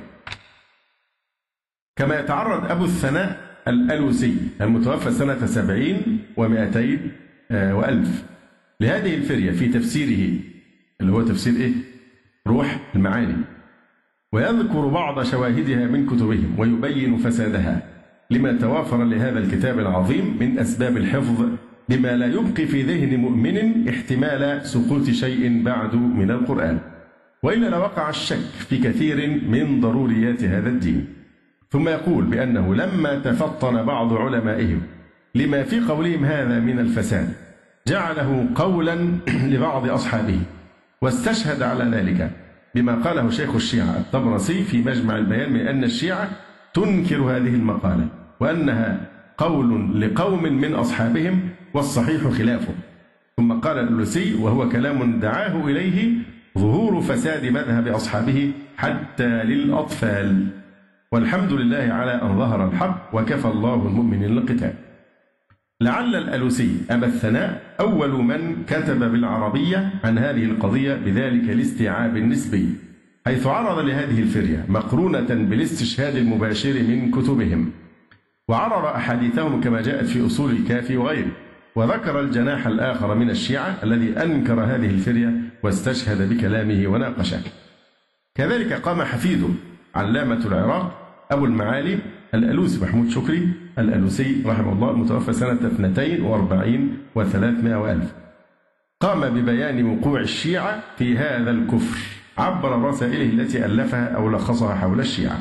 كما يتعرض أبو الثناء الألوسي المتوفى سنة 70 و200 وألف لهذه الفرية في تفسيره اللي هو تفسير روح المعاني، ويذكر بعض شواهدها من كتبهم ويبين فسادها لما توافر لهذا الكتاب العظيم من أسباب الحفظ، بما لا يبقي في ذهن مؤمن احتمال سقوط شيء بعد من القرآن، وإلا لوقع الشك في كثير من ضروريات هذا الدين. ثم يقول بأنه لما تفطن بعض علمائهم لما في قولهم هذا من الفساد جعله قولا لبعض أصحابه، واستشهد على ذلك بما قاله شيخ الشيعة الطبرسي في مجمع البيان من أن الشيعة تنكر هذه المقالة وأنها قول لقوم من أصحابهم والصحيح خلافه. ثم قال الألوسي وهو كلام دعاه إليه ظهور فساد مذهب أصحابه حتى للأطفال، والحمد لله على أن ظهر الحق وكفى الله المؤمنين القتال. لعل الألوسي أبا الثناء أول من كتب بالعربية عن هذه القضية بذلك الاستيعاب النسبي، حيث عرض لهذه الفرية مقرونة بالاستشهاد المباشر من كتبهم، وعرض أحاديثهم كما جاءت في أصول الكافي وغيره، وذكر الجناح الآخر من الشيعة الذي أنكر هذه الفرية واستشهد بكلامه وناقشه. كذلك قام حفيده علامة العراق أبو المعالي الألوسي محمود شكري الألوسي رحمه الله المتوفى سنة 42 و300 وألف، قام ببيان وقوع الشيعة في هذا الكفر عبر رسائله التي ألفها أو لخصها حول الشيعة.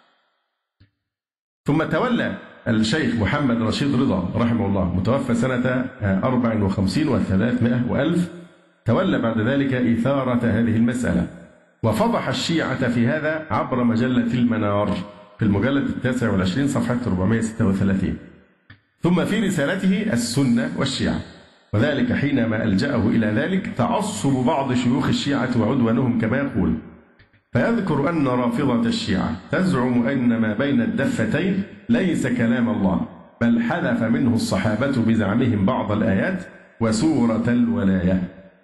ثم تولى الشيخ محمد رشيد رضا رحمه الله متوفى سنة 54 و300 وألف، تولى بعد ذلك إثارة هذه المسألة، وفضح الشيعة في هذا عبر مجلة المنار في المجلد 29 صفحة 436، ثم في رسالته السنة والشيعة، وذلك حينما ألجأه إلى ذلك تعصب بعض شيوخ الشيعة وعدوانهم كما يقول، فيذكر أن رافضة الشيعة تزعم أن ما بين الدفتين ليس كلام الله، بل حذف منه الصحابة بزعمهم بعض الآيات وسورة الولاية.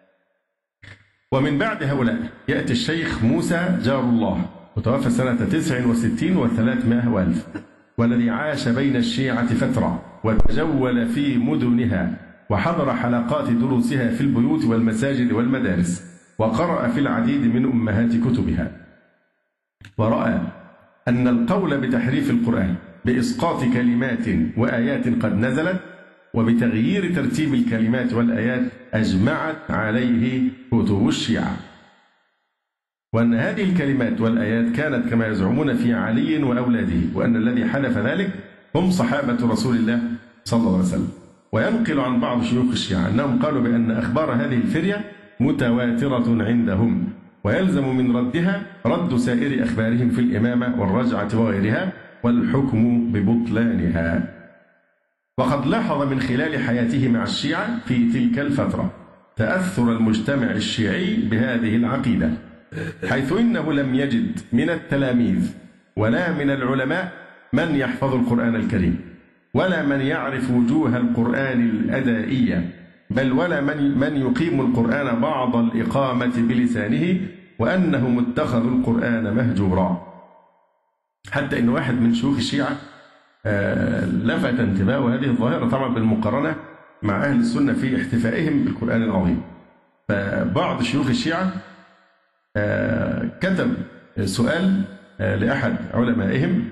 ومن بعد هؤلاء يأتي الشيخ موسى جار الله متوفى سنة 69 و300 وألف، والذي عاش بين الشيعة فترة وتجول في مدنها وحضر حلقات دروسها في البيوت والمساجد والمدارس، وقرأ في العديد من أمهات كتبها، ورأى أن القول بتحريف القرآن بإسقاط كلمات وآيات قد نزلت وبتغيير ترتيب الكلمات والآيات أجمعت عليه كتب الشيعة، وأن هذه الكلمات والآيات كانت كما يزعمون في علي وأولاده، وأن الذي حدث ذلك هم صحابة رسول الله صلى الله عليه وسلم. وينقل عن بعض شيوخ الشيعة أنهم قالوا بأن أخبار هذه الفرية متواترة عندهم، ويلزم من ردها رد سائر أخبارهم في الإمامة والرجعة وغيرها والحكم ببطلانها. وقد لاحظ من خلال حياته مع الشيعة في تلك الفترة تأثر المجتمع الشيعي بهذه العقيدة، حيث إنه لم يجد من التلاميذ ولا من العلماء من يحفظ القرآن الكريم، ولا من يعرف وجوه القرآن الأدائية، بل ولا من يقيم القرآن بعض الإقامة بلسانه، وأنهم اتخذوا القرآن مهجورا. حتى إن واحد من شيوخ الشيعة لفت انتباهه هذه الظاهرة طبعا بالمقارنة مع أهل السنة في احتفائهم بالقرآن العظيم. فبعض شيوخ الشيعة كتب سؤال لأحد علمائهم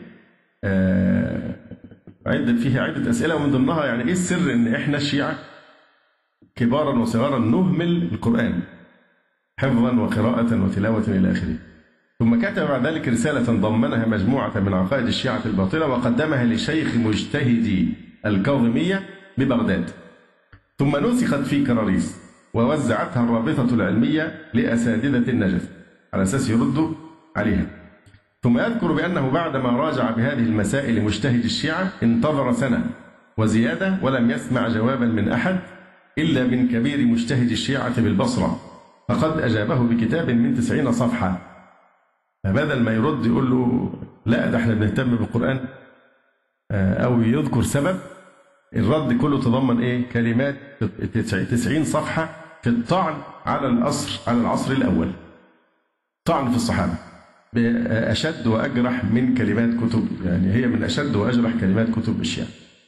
فيه عدة أسئلة، ومن ضمنها يعني إيه السر إن إحنا الشيعة كبارا وصغارا نهمل القرآن حفظا وقراءة وتلاوة إلى آخره. ثم كتب بعد ذلك رسالة ضمنها مجموعة من عقائد الشيعة الباطلة وقدمها لشيخ مجتهدي الكاظمية ببغداد، ثم نسخت في كراريس ووزعتها الرابطة العلمية لأساتذة النجف على أساس يردوا عليها. ثم يذكر بأنه بعدما راجع بهذه المسائل مجتهد الشيعة انتظر سنة وزيادة: ولم يسمع جوابا من أحد إلا من كبير مجتهد الشيعة بالبصرة، فقد أجابه بكتاب من 90 صفحة. فبدل ما يرد يقول له لا ده احنا بنهتم بالقرآن أو يذكر سبب، الرد كله تضمن إيه؟ كلمات 90 صفحة في الطعن على العصر الأول، طعن في الصحابة بأشد وأجرح من كلمات كتب، يعني هي من أشد وأجرح كلمات كتب الشيعة.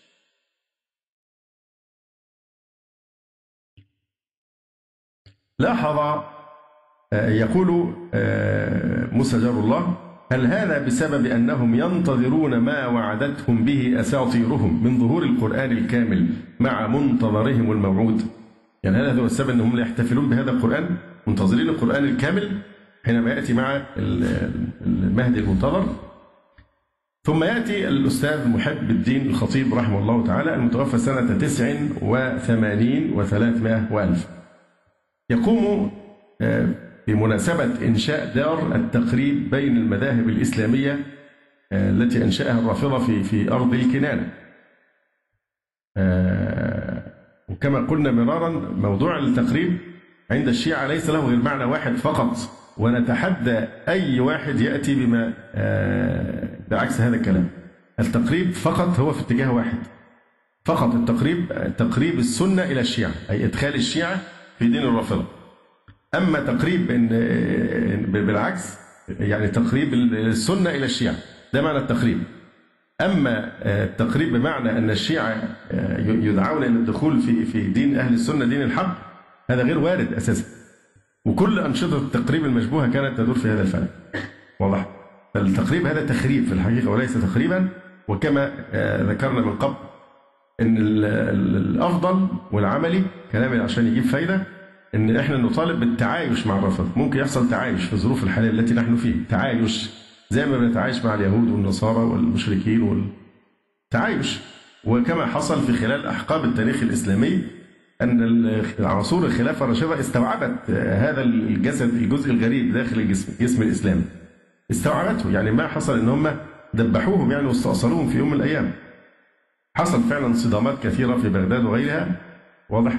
لاحظ يقول موسى جار الله: هل هذا بسبب أنهم ينتظرون ما وعدتهم به أساطيرهم من ظهور القرآن الكامل مع منتظرهم الموعود؟ يعني هل هذا هو السبب أنهم لا يحتفلون بهذا القرآن، منتظرين القرآن الكامل حينما يأتي مع المهدي المنتظر؟ ثم يأتي الأستاذ محب الدين الخطيب رحمه الله تعالى المتوفى سنة 89 و300 وألف، يقوم بمناسبة إنشاء دار التقريب بين المذاهب الإسلامية التي أنشأها الرافضة في أرض الكنانة. وكما قلنا مرارا موضوع التقريب عند الشيعة ليس له غير معنى واحد فقط، ونتحدى أي واحد يأتي بما بعكس هذا الكلام. التقريب فقط هو في اتجاه واحد فقط، تقريب السنة إلى الشيعة، أي إدخال الشيعة في دين الرافضة. أما تقريب بالعكس يعني تقريب السنة إلى الشيعة، ده معنى التقريب. أما التقريب بمعنى أن الشيعة يدعون إلى الدخول في دين أهل السنة دين الحق، هذا غير وارد أساسا. وكل أنشطة التقريب المشبوهة كانت تدور في هذا الفلك. واضح؟ فالتقريب هذا تخريب في الحقيقة وليس تقريبا. وكما ذكرنا من قبل أن الأفضل والعملي كلامي عشان يجيب فايدة ان احنا نطالب بالتعايش مع الرافضه. ممكن يحصل تعايش في الظروف الحاليه التي نحن فيها، تعايش زي ما بنتعايش مع اليهود والنصارى والمشركين تعايش. وكما حصل في خلال احقاب التاريخ الاسلامي ان عصور الخلافه الراشده استوعبت هذا الجزء الغريب داخل الجسم الاسلامي، استوعبته. يعني ما حصل ان هم دبحوهم يعني واستأصلوهم في يوم من الايام. حصل فعلا صدامات كثيره في بغداد وغيرها، واضح.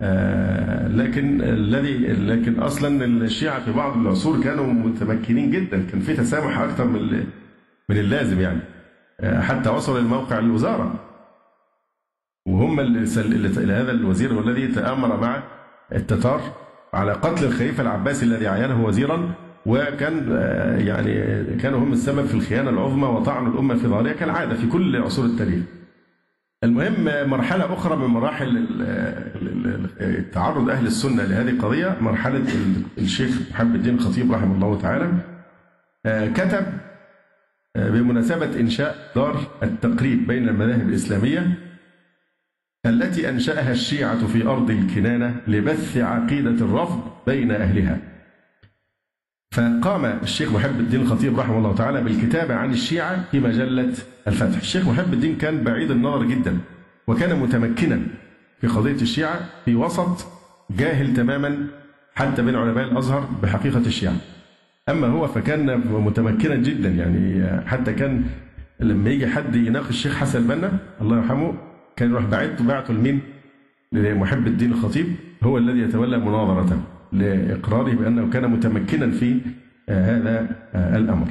لكن اصلا الشيعة في بعض العصور كانوا متمكنين جدا، كان في تسامح اكثر من اللازم يعني، حتى وصل للموقع الوزاره، وهم اللي هذا الوزير هو الذي تآمر مع التتار على قتل الخليفه العباسي الذي عينه وزيرا، وكان يعني كانوا هم السبب في الخيانه العظمى وطعن الامه في ظهرها كالعاده في كل عصور التاريخ. المهم مرحلة أخرى من مراحل تعرض أهل السنة لهذه القضية، مرحلة الشيخ محب الدين الخطيب رحمه الله تعالى كتب بمناسبة إنشاء دار التقريب بين المذاهب الإسلامية التي أنشأها الشيعة في أرض الكنانة لبث عقيدة الرفض بين أهلها. فقام الشيخ محب الدين الخطيب رحمه الله تعالى بالكتابة عن الشيعة في مجلة الفتح. الشيخ محب الدين كان بعيد النظر جدا، وكان متمكنا في قضية الشيعة في وسط جاهل تماما حتى بين علماء الأزهر بحقيقة الشيعة. أما هو فكان متمكنا جدا، يعني حتى كان لما يجي حد يناقش الشيخ حسن البنا الله يرحمه كان يروح بعته لمين؟ لمحب الدين الخطيب، هو الذي يتولى مناظرته لإقراره بأنه كان متمكنا في هذا الأمر.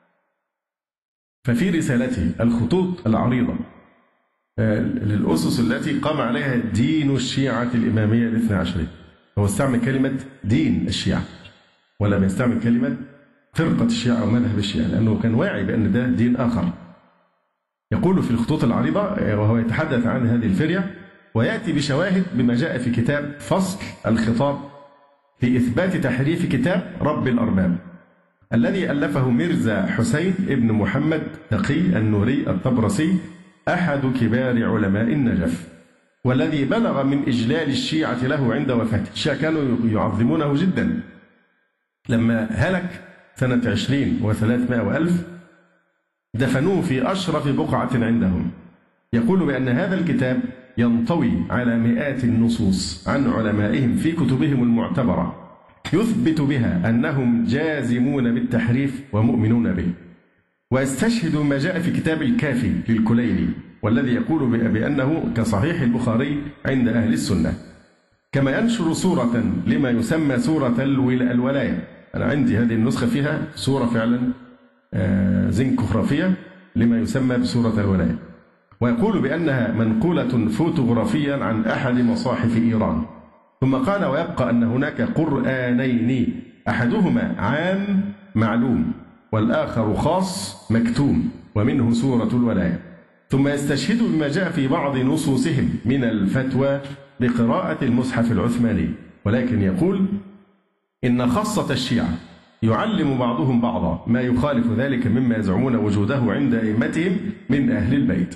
ففي رسالته الخطوط العريضة للأسس التي قام عليها دين الشيعة الإمامية الاثنى عشرية، هو استعمل كلمة دين الشيعة ولم يستعمل كلمة فرقة الشيعة أو مذهب الشيعة، لأنه كان واعي بأن ده دين آخر. يقول في الخطوط العريضة وهو يتحدث عن هذه الفرية ويأتي بشواهد بما جاء في كتاب فصل الخطاب في إثبات تحريف كتاب رب الأرباب الذي ألفه ميرزا حسين ابن محمد تقي النوري الطبرسي أحد كبار علماء النجف، والذي بلغ من إجلال الشيعة له عند وفاته. الشيعة كانوا يعظمونه جدا. لما هلك سنة 20 و300 وألف دفنوه في أشرف بقعة عندهم. يقول بأن هذا الكتاب ينطوي على مئات النصوص عن علمائهم في كتبهم المعتبرة يثبت بها أنهم جازمون بالتحريف ومؤمنون به. ويستشهد ما جاء في كتاب الكافي للكليني والذي يقول بأنه كصحيح البخاري عند أهل السنة. كما ينشر صورة لما يسمى سورة الولاية. أنا عندي هذه النسخة فيها سورة فعلا زنكوغرافية لما يسمى بسورة الولاية، ويقول بأنها منقولة فوتوغرافيا عن أحد مصاحف إيران. ثم قال: ويبقى أن هناك قرآنين، أحدهما عام معلوم والآخر خاص مكتوم، ومنه سورة الولاية. ثم يستشهد بما جاء في بعض نصوصهم من الفتوى بقراءة المصحف العثماني، ولكن يقول إن خاصة الشيعة يعلم بعضهم بعضا ما يخالف ذلك مما يزعمون وجوده عند أئمتهم من أهل البيت.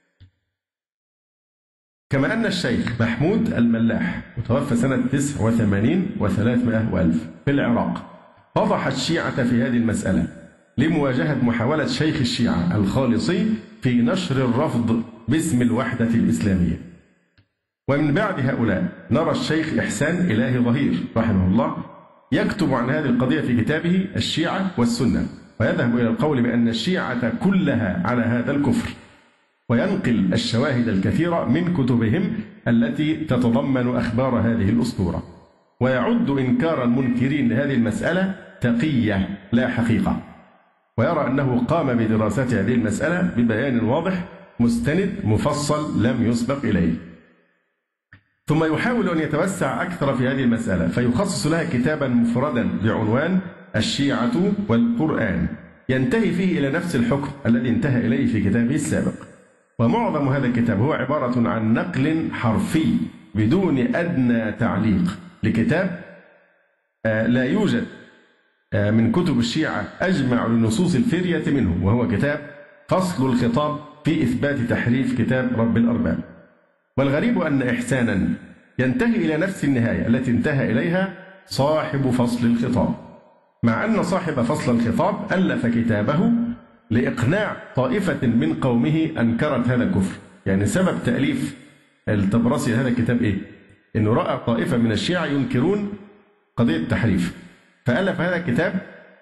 كما أن الشيخ محمود الملاح متوفى سنة 89 و300 وألف في العراق فضح الشيعة في هذه المسألة لمواجهة محاولة شيخ الشيعة الخالصي في نشر الرفض باسم الوحدة الإسلامية. ومن بعد هؤلاء نرى الشيخ إحسان إلهي ظهير رحمه الله يكتب عن هذه القضية في كتابه الشيعة والسنة، ويذهب إلى القول بأن الشيعة كلها على هذا الكفر، وينقل الشواهد الكثيرة من كتبهم التي تتضمن أخبار هذه الأسطورة، ويعد إنكار المنكرين لهذه المسألة تقية لا حقيقة، ويرى أنه قام بدراسة هذه المسألة ببيان واضح مستند مفصل لم يسبق إليه. ثم يحاول أن يتوسع أكثر في هذه المسألة فيخصص لها كتابا مفردا بعنوان الشيعة والقرآن، ينتهي فيه إلى نفس الحكم الذي انتهى إليه في كتابه السابق. ومعظم هذا الكتاب هو عبارة عن نقل حرفي بدون أدنى تعليق لكتاب لا يوجد من كتب الشيعة أجمع لنصوص الفرية منه، وهو كتاب فصل الخطاب في إثبات تحريف كتاب رب الأرباب. والغريب أن إحسانا ينتهي إلى نفس النهاية التي انتهى إليها صاحب فصل الخطاب، مع أن صاحب فصل الخطاب ألف كتابه لإقناع طائفة من قومه أنكرت هذا الكفر. يعني سبب تأليف الطبرسي هذا الكتاب إيه؟ إنه رأى طائفة من الشيعة ينكرون قضية التحريف، فألف هذا الكتاب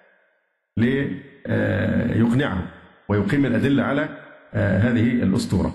ليقنعهم ويقيم الأدلة على هذه الأسطورة.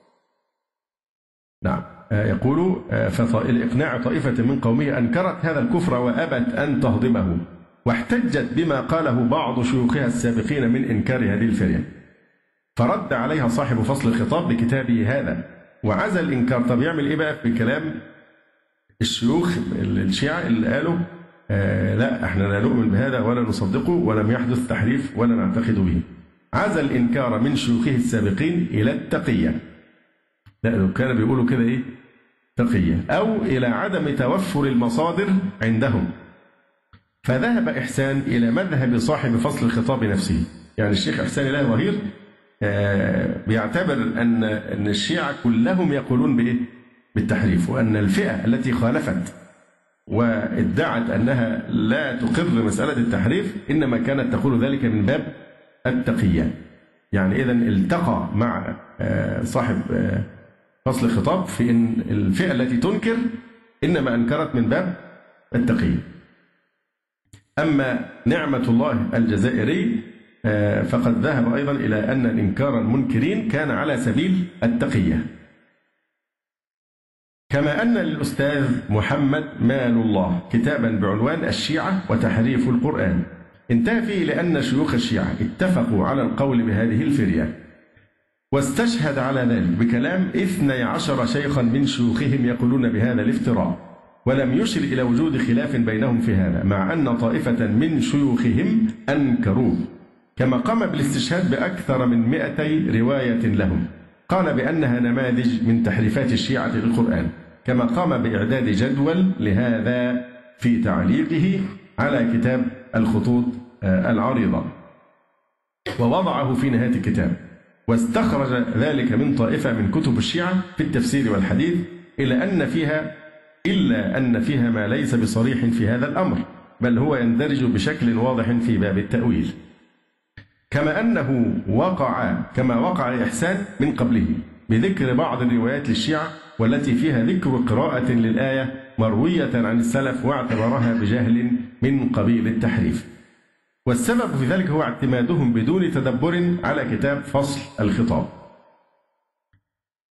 نعم، يقول لإقناع طائفة من قومه أنكرت هذا الكفر وأبت أن تهضمه، واحتجت بما قاله بعض شيوخها السابقين من إنكار هذه الفرية، فرد عليها صاحب فصل الخطاب بكتابه هذا وعزل الإنكار. طب يعمل إيه بقى في كلام الشيوخ الشيعة اللي قالوا لا احنا لا نؤمن بهذا ولا نصدقه ولم يحدث تحريف ولا نعتقد به؟ عزل الإنكار من شيوخه السابقين إلى التقية، لا كانوا بيقولوا كده إيه؟ تقية، أو إلى عدم توفر المصادر عندهم. فذهب إحسان إلى مذهب صاحب فصل الخطاب نفسه. يعني الشيخ إحسان إلهي ظهير بيعتبر أن الشيعة كلهم يقولون بإيه؟ بالتحريف، وأن الفئة التي خالفت وادعت أنها لا تقر مسألة التحريف إنما كانت تقول ذلك من باب التقية. يعني إذن التقى مع صاحب فصل الخطاب في أن الفئة التي تنكر إنما أنكرت من باب التقية. أما نعمة الله الجزائري فقد ذهب أيضا إلى أن إنكار المنكرين كان على سبيل التقية. كما أن للأستاذ محمد مال الله كتابا بعنوان الشيعة وتحريف القرآن، انتهى فيه لأن شيوخ الشيعة اتفقوا على القول بهذه الفرية، واستشهد على ذلك بكلام 12 شيخا من شيوخهم يقولون بهذا الافتراء، ولم يشر إلى وجود خلاف بينهم في هذا، مع أن طائفة من شيوخهم أنكروه. كما قام بالاستشهاد بأكثر من 200 رواية لهم قال بأنها نماذج من تحريفات الشيعة للقرآن، كما قام بإعداد جدول لهذا في تعليقه على كتاب الخطوط العريضة ووضعه في نهاية الكتاب. واستخرج ذلك من طائفة من كتب الشيعة في التفسير والحديث إلا أن فيها ما ليس بصريح في هذا الأمر، بل هو يندرج بشكل واضح في باب التأويل. كما وقع إحسان من قبله بذكر بعض الروايات للشيعة والتي فيها ذكر قراءة للآية مروية عن السلف واعتبرها بجهل من قبيل التحريف. والسبب في ذلك هو اعتمادهم بدون تدبر على كتاب فصل الخطاب.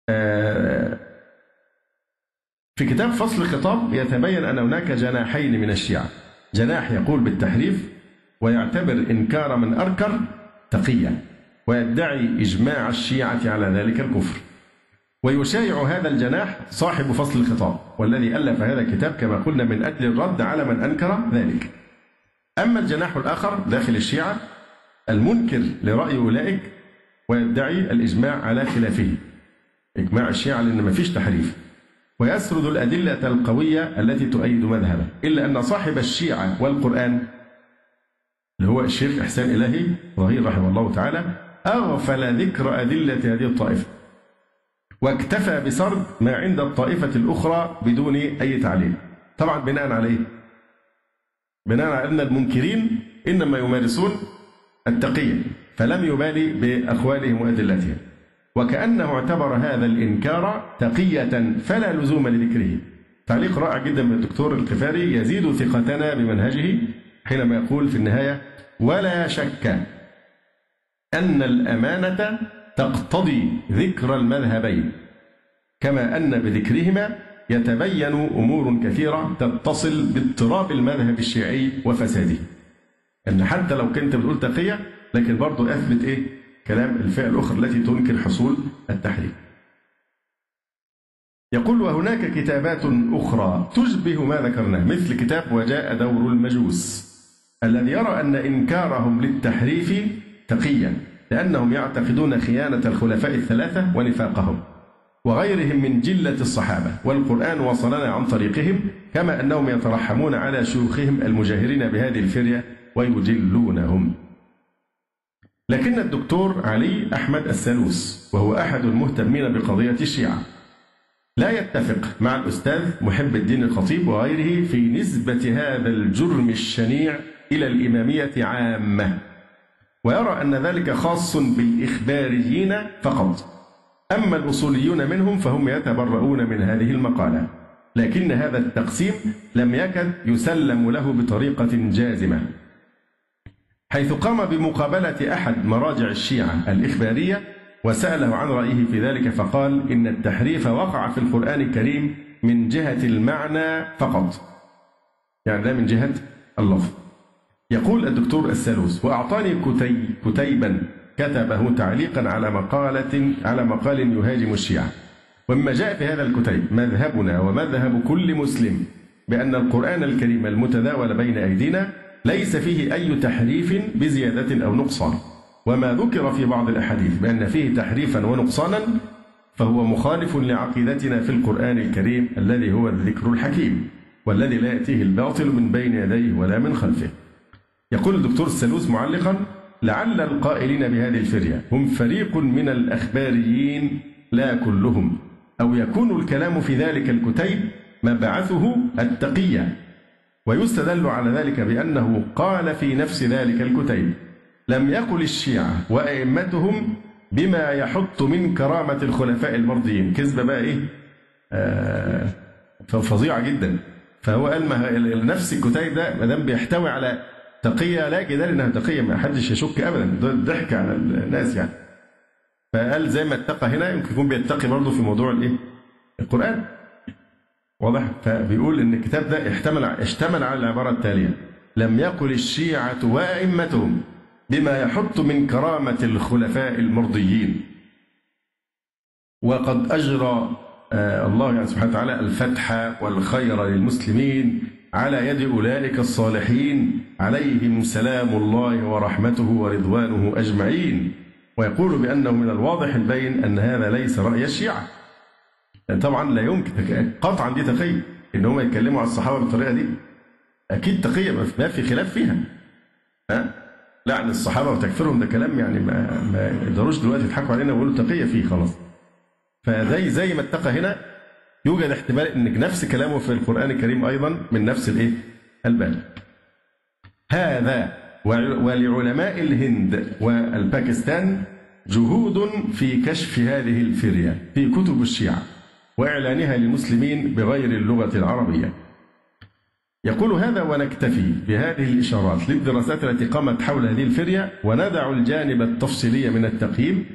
في كتاب فصل الخطاب يتبين أن هناك جناحين من الشيعة، جناح يقول بالتحريف ويعتبر إنكار من أنكر تقيا، ويدعي إجماع الشيعة على ذلك الكفر، ويشايع هذا الجناح صاحب فصل الخطاب، والذي ألف هذا الكتاب كما قلنا من أجل الرد على من أنكر ذلك. أما الجناح الآخر داخل الشيعة المنكر لرأي أولئك ويدعي الإجماع على خلافه، إجماع الشيعة لأن ما فيش تحريف، ويسرد الأدلة القوية التي تؤيد مذهبه، إلا أن صاحب الشيعة والقرآن اللي هو الشيخ إحسان إلهي ظهير رحمه الله تعالى أغفل ذكر أدلة هذه الطائفة، واكتفى بسرد ما عند الطائفة الأخرى بدون أي تعليل. طبعا بناء عليه، بناء على أن المنكرين إنما يمارسون التقية، فلم يبالي بأقوالهم وأدلتهم، وكأنه اعتبر هذا الإنكار تقية فلا لزوم لذكره. تعليق رائع جدا من الدكتور القفاري يزيد ثقتنا بمنهجه حينما يقول في النهاية: ولا شك أن الأمانة تقتضي ذكر المذهبين، كما أن بذكرهما يتبين أمور كثيرة تتصل باضطراب المذهب الشيعي وفساده. أن حتى لو كنت بتقول تقية لكن برضو أثبت إيه؟ كلام الفئة الأخرى التي تنكر حصول التحريف. يقول: وهناك كتابات أخرى تشبه ما ذكرناه، مثل كتاب وجاء دور المجوس، الذي يرى أن إنكارهم للتحريف تقيا لأنهم يعتقدون خيانة الخلفاء الثلاثة ونفاقهم وغيرهم من جلة الصحابة، والقرآن وصلنا عن طريقهم، كما أنهم يترحمون على شيوخهم المجاهرين بهذه الفرية ويجلونهم. لكن الدكتور علي أحمد السالوس، وهو أحد المهتمين بقضية الشيعة، لا يتفق مع الأستاذ محب الدين الخطيب وغيره في نسبة هذا الجرم الشنيع إلى الإمامية عامة، ويرى أن ذلك خاص بالإخباريين فقط، أما الأصوليون منهم فهم يتبرؤون من هذه المقالة. لكن هذا التقسيم لم يكد يسلم له بطريقة جازمة، حيث قام بمقابلة أحد مراجع الشيعة الإخبارية وسأله عن رأيه في ذلك، فقال إن التحريف وقع في القرآن الكريم من جهة المعنى فقط، يعني لا من جهة اللفظ. يقول الدكتور السالوس: وأعطاني كتيبا كتبه تعليقا على مقال يهاجم الشيعة، ومما جاء في هذا الكتيب: مذهبنا ومذهب كل مسلم بأن القرآن الكريم المتداول بين أيدينا ليس فيه أي تحريف بزيادة أو نقصان، وما ذكر في بعض الأحاديث بأن فيه تحريفا ونقصانا فهو مخالف لعقيدتنا في القرآن الكريم الذي هو الذكر الحكيم، والذي لا يأتيه الباطل من بين يديه ولا من خلفه. يقول الدكتور السالوس معلقا: لعل القائلين بهذه الفرية هم فريق من الأخباريين لا كلهم، أو يكون الكلام في ذلك الكتيب مبعثه التقية، ويستدل على ذلك بأنه قال في نفس ذلك الكتيب: لم يقل الشيعة وأئمتهم بما يحط من كرامة الخلفاء المرضيين. كذبة بقى إيه؟ فظيعة جدا. فهو قال نفس الكتيب ده ما دام بيحتوي على تقية لا جدال انها تقية، ما حدش يشك ابدا، ده ضحك على الناس يعني. فقال زي ما اتقى هنا يمكن يكون بيتقي برضه في موضوع الايه؟ القرآن. واضح؟ فبيقول ان الكتاب ده اشتمل على العبارة التالية: لم يقل الشيعة وأئمتهم بما يحط من كرامة الخلفاء المرضيين. وقد أجرى الله يعني سبحانه وتعالى الفتح والخير للمسلمين على يد أولئك الصالحين عليهم سلام الله ورحمته ورضوانه أجمعين. ويقول بأنه من الواضح البين أن هذا ليس رأي الشيعة. طبعا لا يمكن قطعا دي تقية إن هم يتكلموا عن الصحابة بالطريقة دي، أكيد تقية ما في خلاف فيها. لعن الصحابة وتكفيرهم ده كلام يعني ما يقدروش دلوقتي يضحكوا علينا ويقولوا تقية فيه خلاص. فزي ما اتقى هنا يوجد احتمال ان نفس كلامه في القرآن الكريم ايضا من نفس الايه؟ الباب. هذا ولعلماء الهند والباكستان جهود في كشف هذه الفرية في كتب الشيعة واعلانها للمسلمين بغير اللغة العربية. يقول هذا ونكتفي بهذه الإشارات للدراسات التي قامت حول هذه الفرية، وندع الجانب التفصيلي من التقييم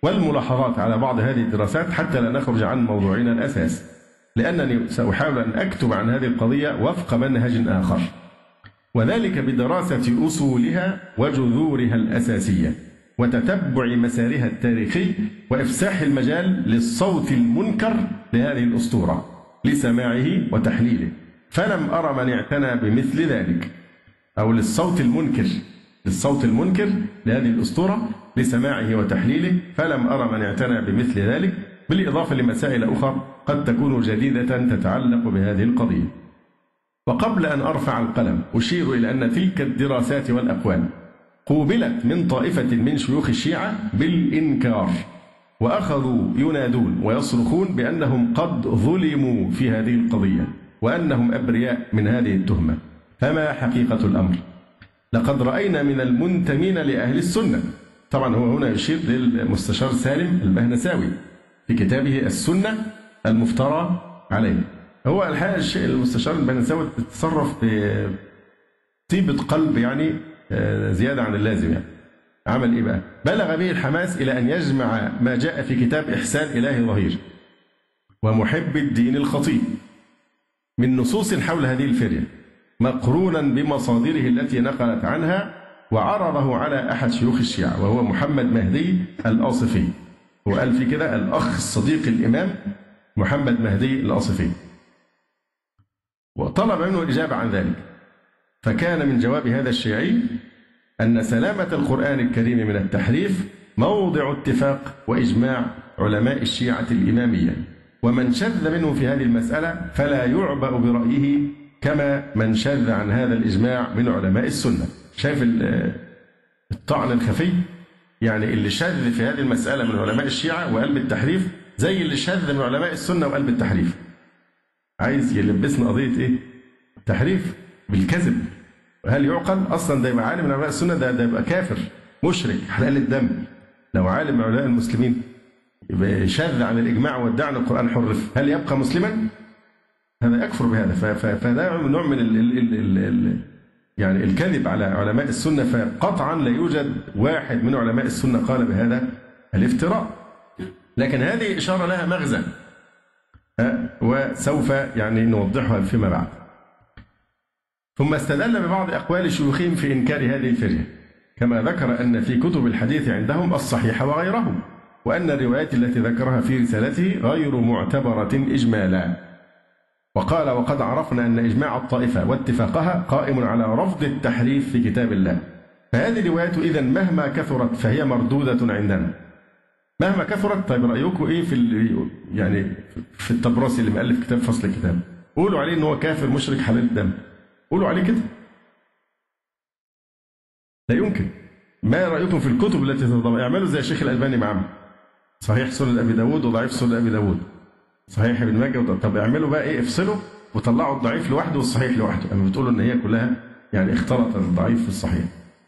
والملاحظات على بعض هذه الدراسات حتى لا نخرج عن موضوعنا الأساس، لأنني سأحاول أن أكتب عن هذه القضية وفق منهج آخر، وذلك بدراسة أصولها وجذورها الأساسية وتتبع مسارها التاريخي وإفساح المجال للصوت المنكر لهذه الأسطورة لسماعه وتحليله، فلم أرى من اعتنى بمثل ذلك، أو للصوت المنكر لهذه الأسطورة لسماعه وتحليله، فلم أرى من اعتنى بمثل ذلك، بالإضافة لمسائل أخرى قد تكون جديدة تتعلق بهذه القضية. وقبل أن أرفع القلم أشير إلى أن تلك الدراسات والأقوال قوبلت من طائفة من شيوخ الشيعة بالإنكار، وأخذوا ينادون ويصرخون بأنهم قد ظلموا في هذه القضية وأنهم أبرياء من هذه التهمة. فما حقيقة الأمر؟ لقد رأينا من المنتمين لأهل السنة، طبعا هو هنا يشير للمستشار سالم البهنساوي في كتابه السنة المفترى عليه. هو الحقيقة الشيء المستشار البهنساوي تصرف بطيبة قلب يعني زيادة عن اللازم. يعني عمل إيه بقى؟ بلغ به الحماس إلى أن يجمع ما جاء في كتاب إحسان إلهي ظهير ومحب الدين الخطيب من نصوص حول هذه الفرية مقرونا بمصادره التي نقلت عنها، وعرضه على أحد شيوخ الشيعة وهو محمد مهدي الآصفي. هو قال في كده الأخ الصديق الإمام محمد مهدي الآصفي، وطلب منه الإجابة عن ذلك. فكان من جواب هذا الشيعي أن سلامة القرآن الكريم من التحريف موضع اتفاق وإجماع علماء الشيعة الإمامية، ومن شذ منه في هذه المسألة فلا يعبأ برأيه كما من شذ عن هذا الإجماع من علماء السنة. شايف الطعن الخفي؟ يعني اللي شذ في هذه المسألة من علماء الشيعة وقال بالتحريف زي اللي شذ من علماء السنة وقال بالتحريف. عايز يلبسنا قضية إيه؟ تحريف بالكذب. هل يعقل أصلا ده يبقى عالم من علماء السنة؟ ده يبقى كافر مشرك حلال الدم. لو عالم من علماء المسلمين يبقى شاذ عن الإجماع وادعى أن القرآن حرف، هل يبقى مسلما؟ هذا يكفر بهذا. فده نوع من يعني الكذب على علماء السنة. فقطعا لا يوجد واحد من علماء السنة قال بهذا الافتراء، لكن هذه إشارة لها مغزى وسوف يعني نوضحها فيما بعد. ثم استدل ببعض أقوال شيوخهم في إنكار هذه الفرية، كما ذكر أن في كتب الحديث عندهم الصحيحة وغيرهم، وأن الروايات التي ذكرها في رسالته غير معتبرة إجمالا. وقال وقد عرفنا أن إجماع الطائفة واتفاقها قائم على رفض التحريف في كتاب الله، فهذه الروايات إذن مهما كثرت فهي مردودة عندنا. مهما كثرت. طيب رأيكم إيه يعني في الطبراسي اللي مؤلف كتاب فصل الكتاب؟ قولوا عليه إن هو كافر مشرك حلال الدم، قولوا عليه كده. لا يمكن. ما رأيكم في الكتب التي تضم؟ اعملوا زي الشيخ الألباني معاه صحيح سنن أبي داود وضعيف سنن أبي داود، صحيح ابن ماجه. طب اعملوا بقى ايه؟ افصلوا وطلعوا الضعيف لوحده والصحيح لوحده. اما بتقولوا ان هي كلها يعني اختلط الضعيف في الصحيح.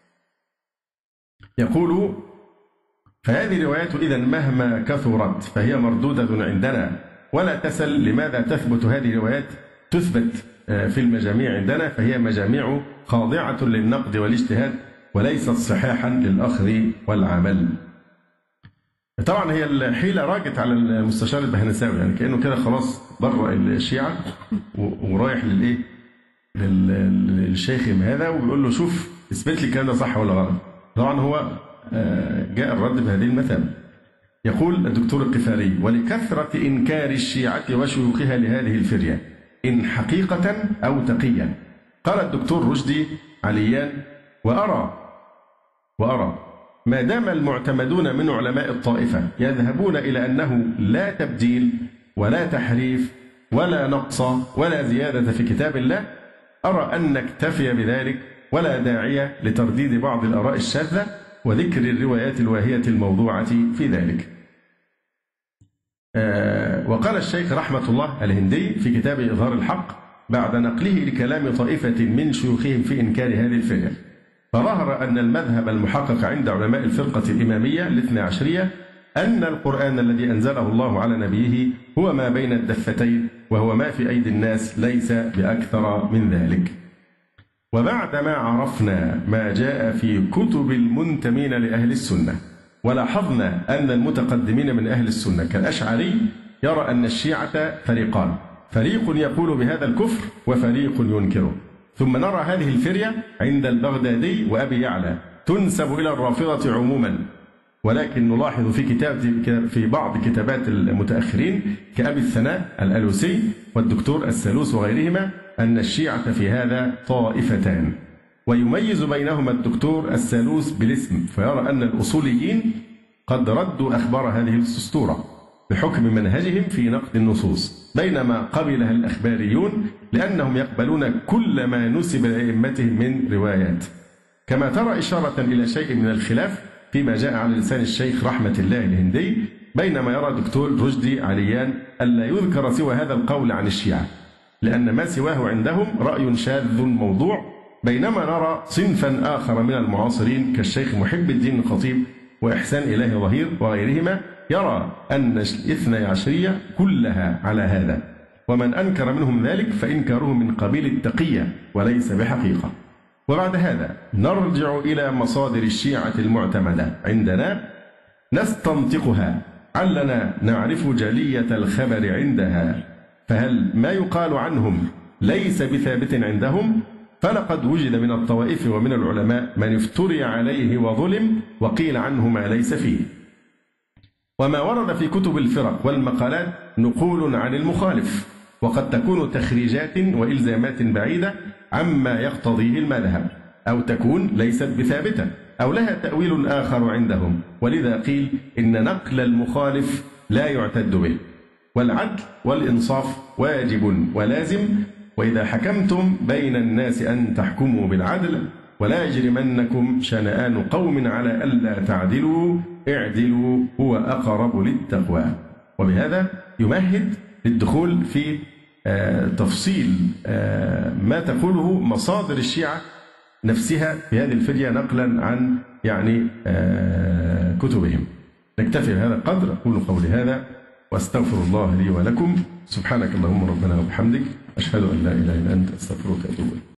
يقول فهذه الروايات اذا مهما كثرت فهي مردودة عندنا، ولا تسل لماذا تثبت هذه الروايات تثبت في المجاميع عندنا، فهي مجاميع خاضعة للنقد والاجتهاد وليست صحاحا للأخذ والعمل. طبعا هي الحيلة راجت على المستشار البهنساوي، يعني كأنه كده خلاص بره الشيعة ورايح للإيه؟ للشيخ هذا وبيقول له شوف اثبت لي الكلام ده صح ولا غلط. طبعا هو جاء الرد بهذه المثابة. يقول الدكتور القفاري ولكثرة إنكار الشيعة وشيوخها لهذه الفرية إن حقيقة أو تقيا. قال الدكتور رشدي عليان وأرى ما دام المعتمدون من علماء الطائفة يذهبون إلى أنه لا تبديل ولا تحريف ولا نقص ولا زيادة في كتاب الله، أرى أن نكتفي بذلك ولا داعي لترديد بعض الآراء الشاذة وذكر الروايات الواهية الموضوعة في ذلك. وقال الشيخ رحمة الله الهندي في كتابه إظهار الحق بعد نقله لكلام طائفة من شيوخهم في إنكار هذه الفرية، فظهر أن المذهب المحقق عند علماء الفرقة الإمامية الاثنى عشرية أن القرآن الذي أنزله الله على نبيه هو ما بين الدفتين وهو ما في أيدي الناس ليس بأكثر من ذلك. وبعدما عرفنا ما جاء في كتب المنتمين لأهل السنة ولاحظنا أن المتقدمين من أهل السنة كالأشعري يرى أن الشيعة فريقان، فريق يقول بهذا الكفر وفريق ينكره. ثم نرى هذه الفرية عند البغدادي وأبي يعلى تنسب إلى الرافضة عموما، ولكن نلاحظ في بعض كتابات المتأخرين كأبي الثناء الألوسي والدكتور السالوس وغيرهما أن الشيعة في هذا طائفتان، ويميز بينهما الدكتور السالوس بالاسم، فيرى أن الأصوليين قد ردوا أخبار هذه الأسطورة بحكم منهجهم في نقد النصوص، بينما قبلها الأخباريون لأنهم يقبلون كل ما نسب لأئمتهم من روايات. كما ترى إشارة إلى شيء من الخلاف فيما جاء على لسان الشيخ رحمة الله الهندي، بينما يرى دكتور رشدي عليان ألا يذكر سوى هذا القول عن الشيعة، لأن ما سواه عندهم رأي شاذ موضوع، بينما نرى صنفا آخر من المعاصرين كالشيخ محب الدين الخطيب وإحسان إلهي ظهير وغيرهما يرى أن الاثنى عشرية كلها على هذا، ومن أنكر منهم ذلك فإنكاره من قبيل التقية وليس بحقيقة. وبعد هذا نرجع إلى مصادر الشيعة المعتمدة عندنا نستنطقها علنا نعرف جلية الخبر عندها، فهل ما يقال عنهم ليس بثابت عندهم؟ فلقد وجد من الطوائف ومن العلماء من افتري عليه وظلم وقيل عنه ما ليس فيه. وما ورد في كتب الفرق والمقالات نقول عن المخالف، وقد تكون تخريجات وإلزامات بعيدة عما يقتضيه المذهب، أو تكون ليست بثابتة أو لها تأويل آخر عندهم، ولذا قيل إن نقل المخالف لا يعتد به، والعدل والإنصاف واجب ولازم، وإذا حكمتم بين الناس أن تحكموا بالعدل، ولا يجرمنكم شنآن قوم على ألا تعدلوا اعدلوا هو أقرب للتقوى. وبهذا يمهد للدخول في تفصيل ما تقوله مصادر الشيعة نفسها في هذه الفرية نقلا عن كتبهم. نكتفي بهذا القدر، أقول قولي هذا وأستغفر الله لي ولكم. سبحانك اللهم ربنا وبحمدك، أشهد أن لا إله إلا أنت، أستغفرك وأتوب إليك.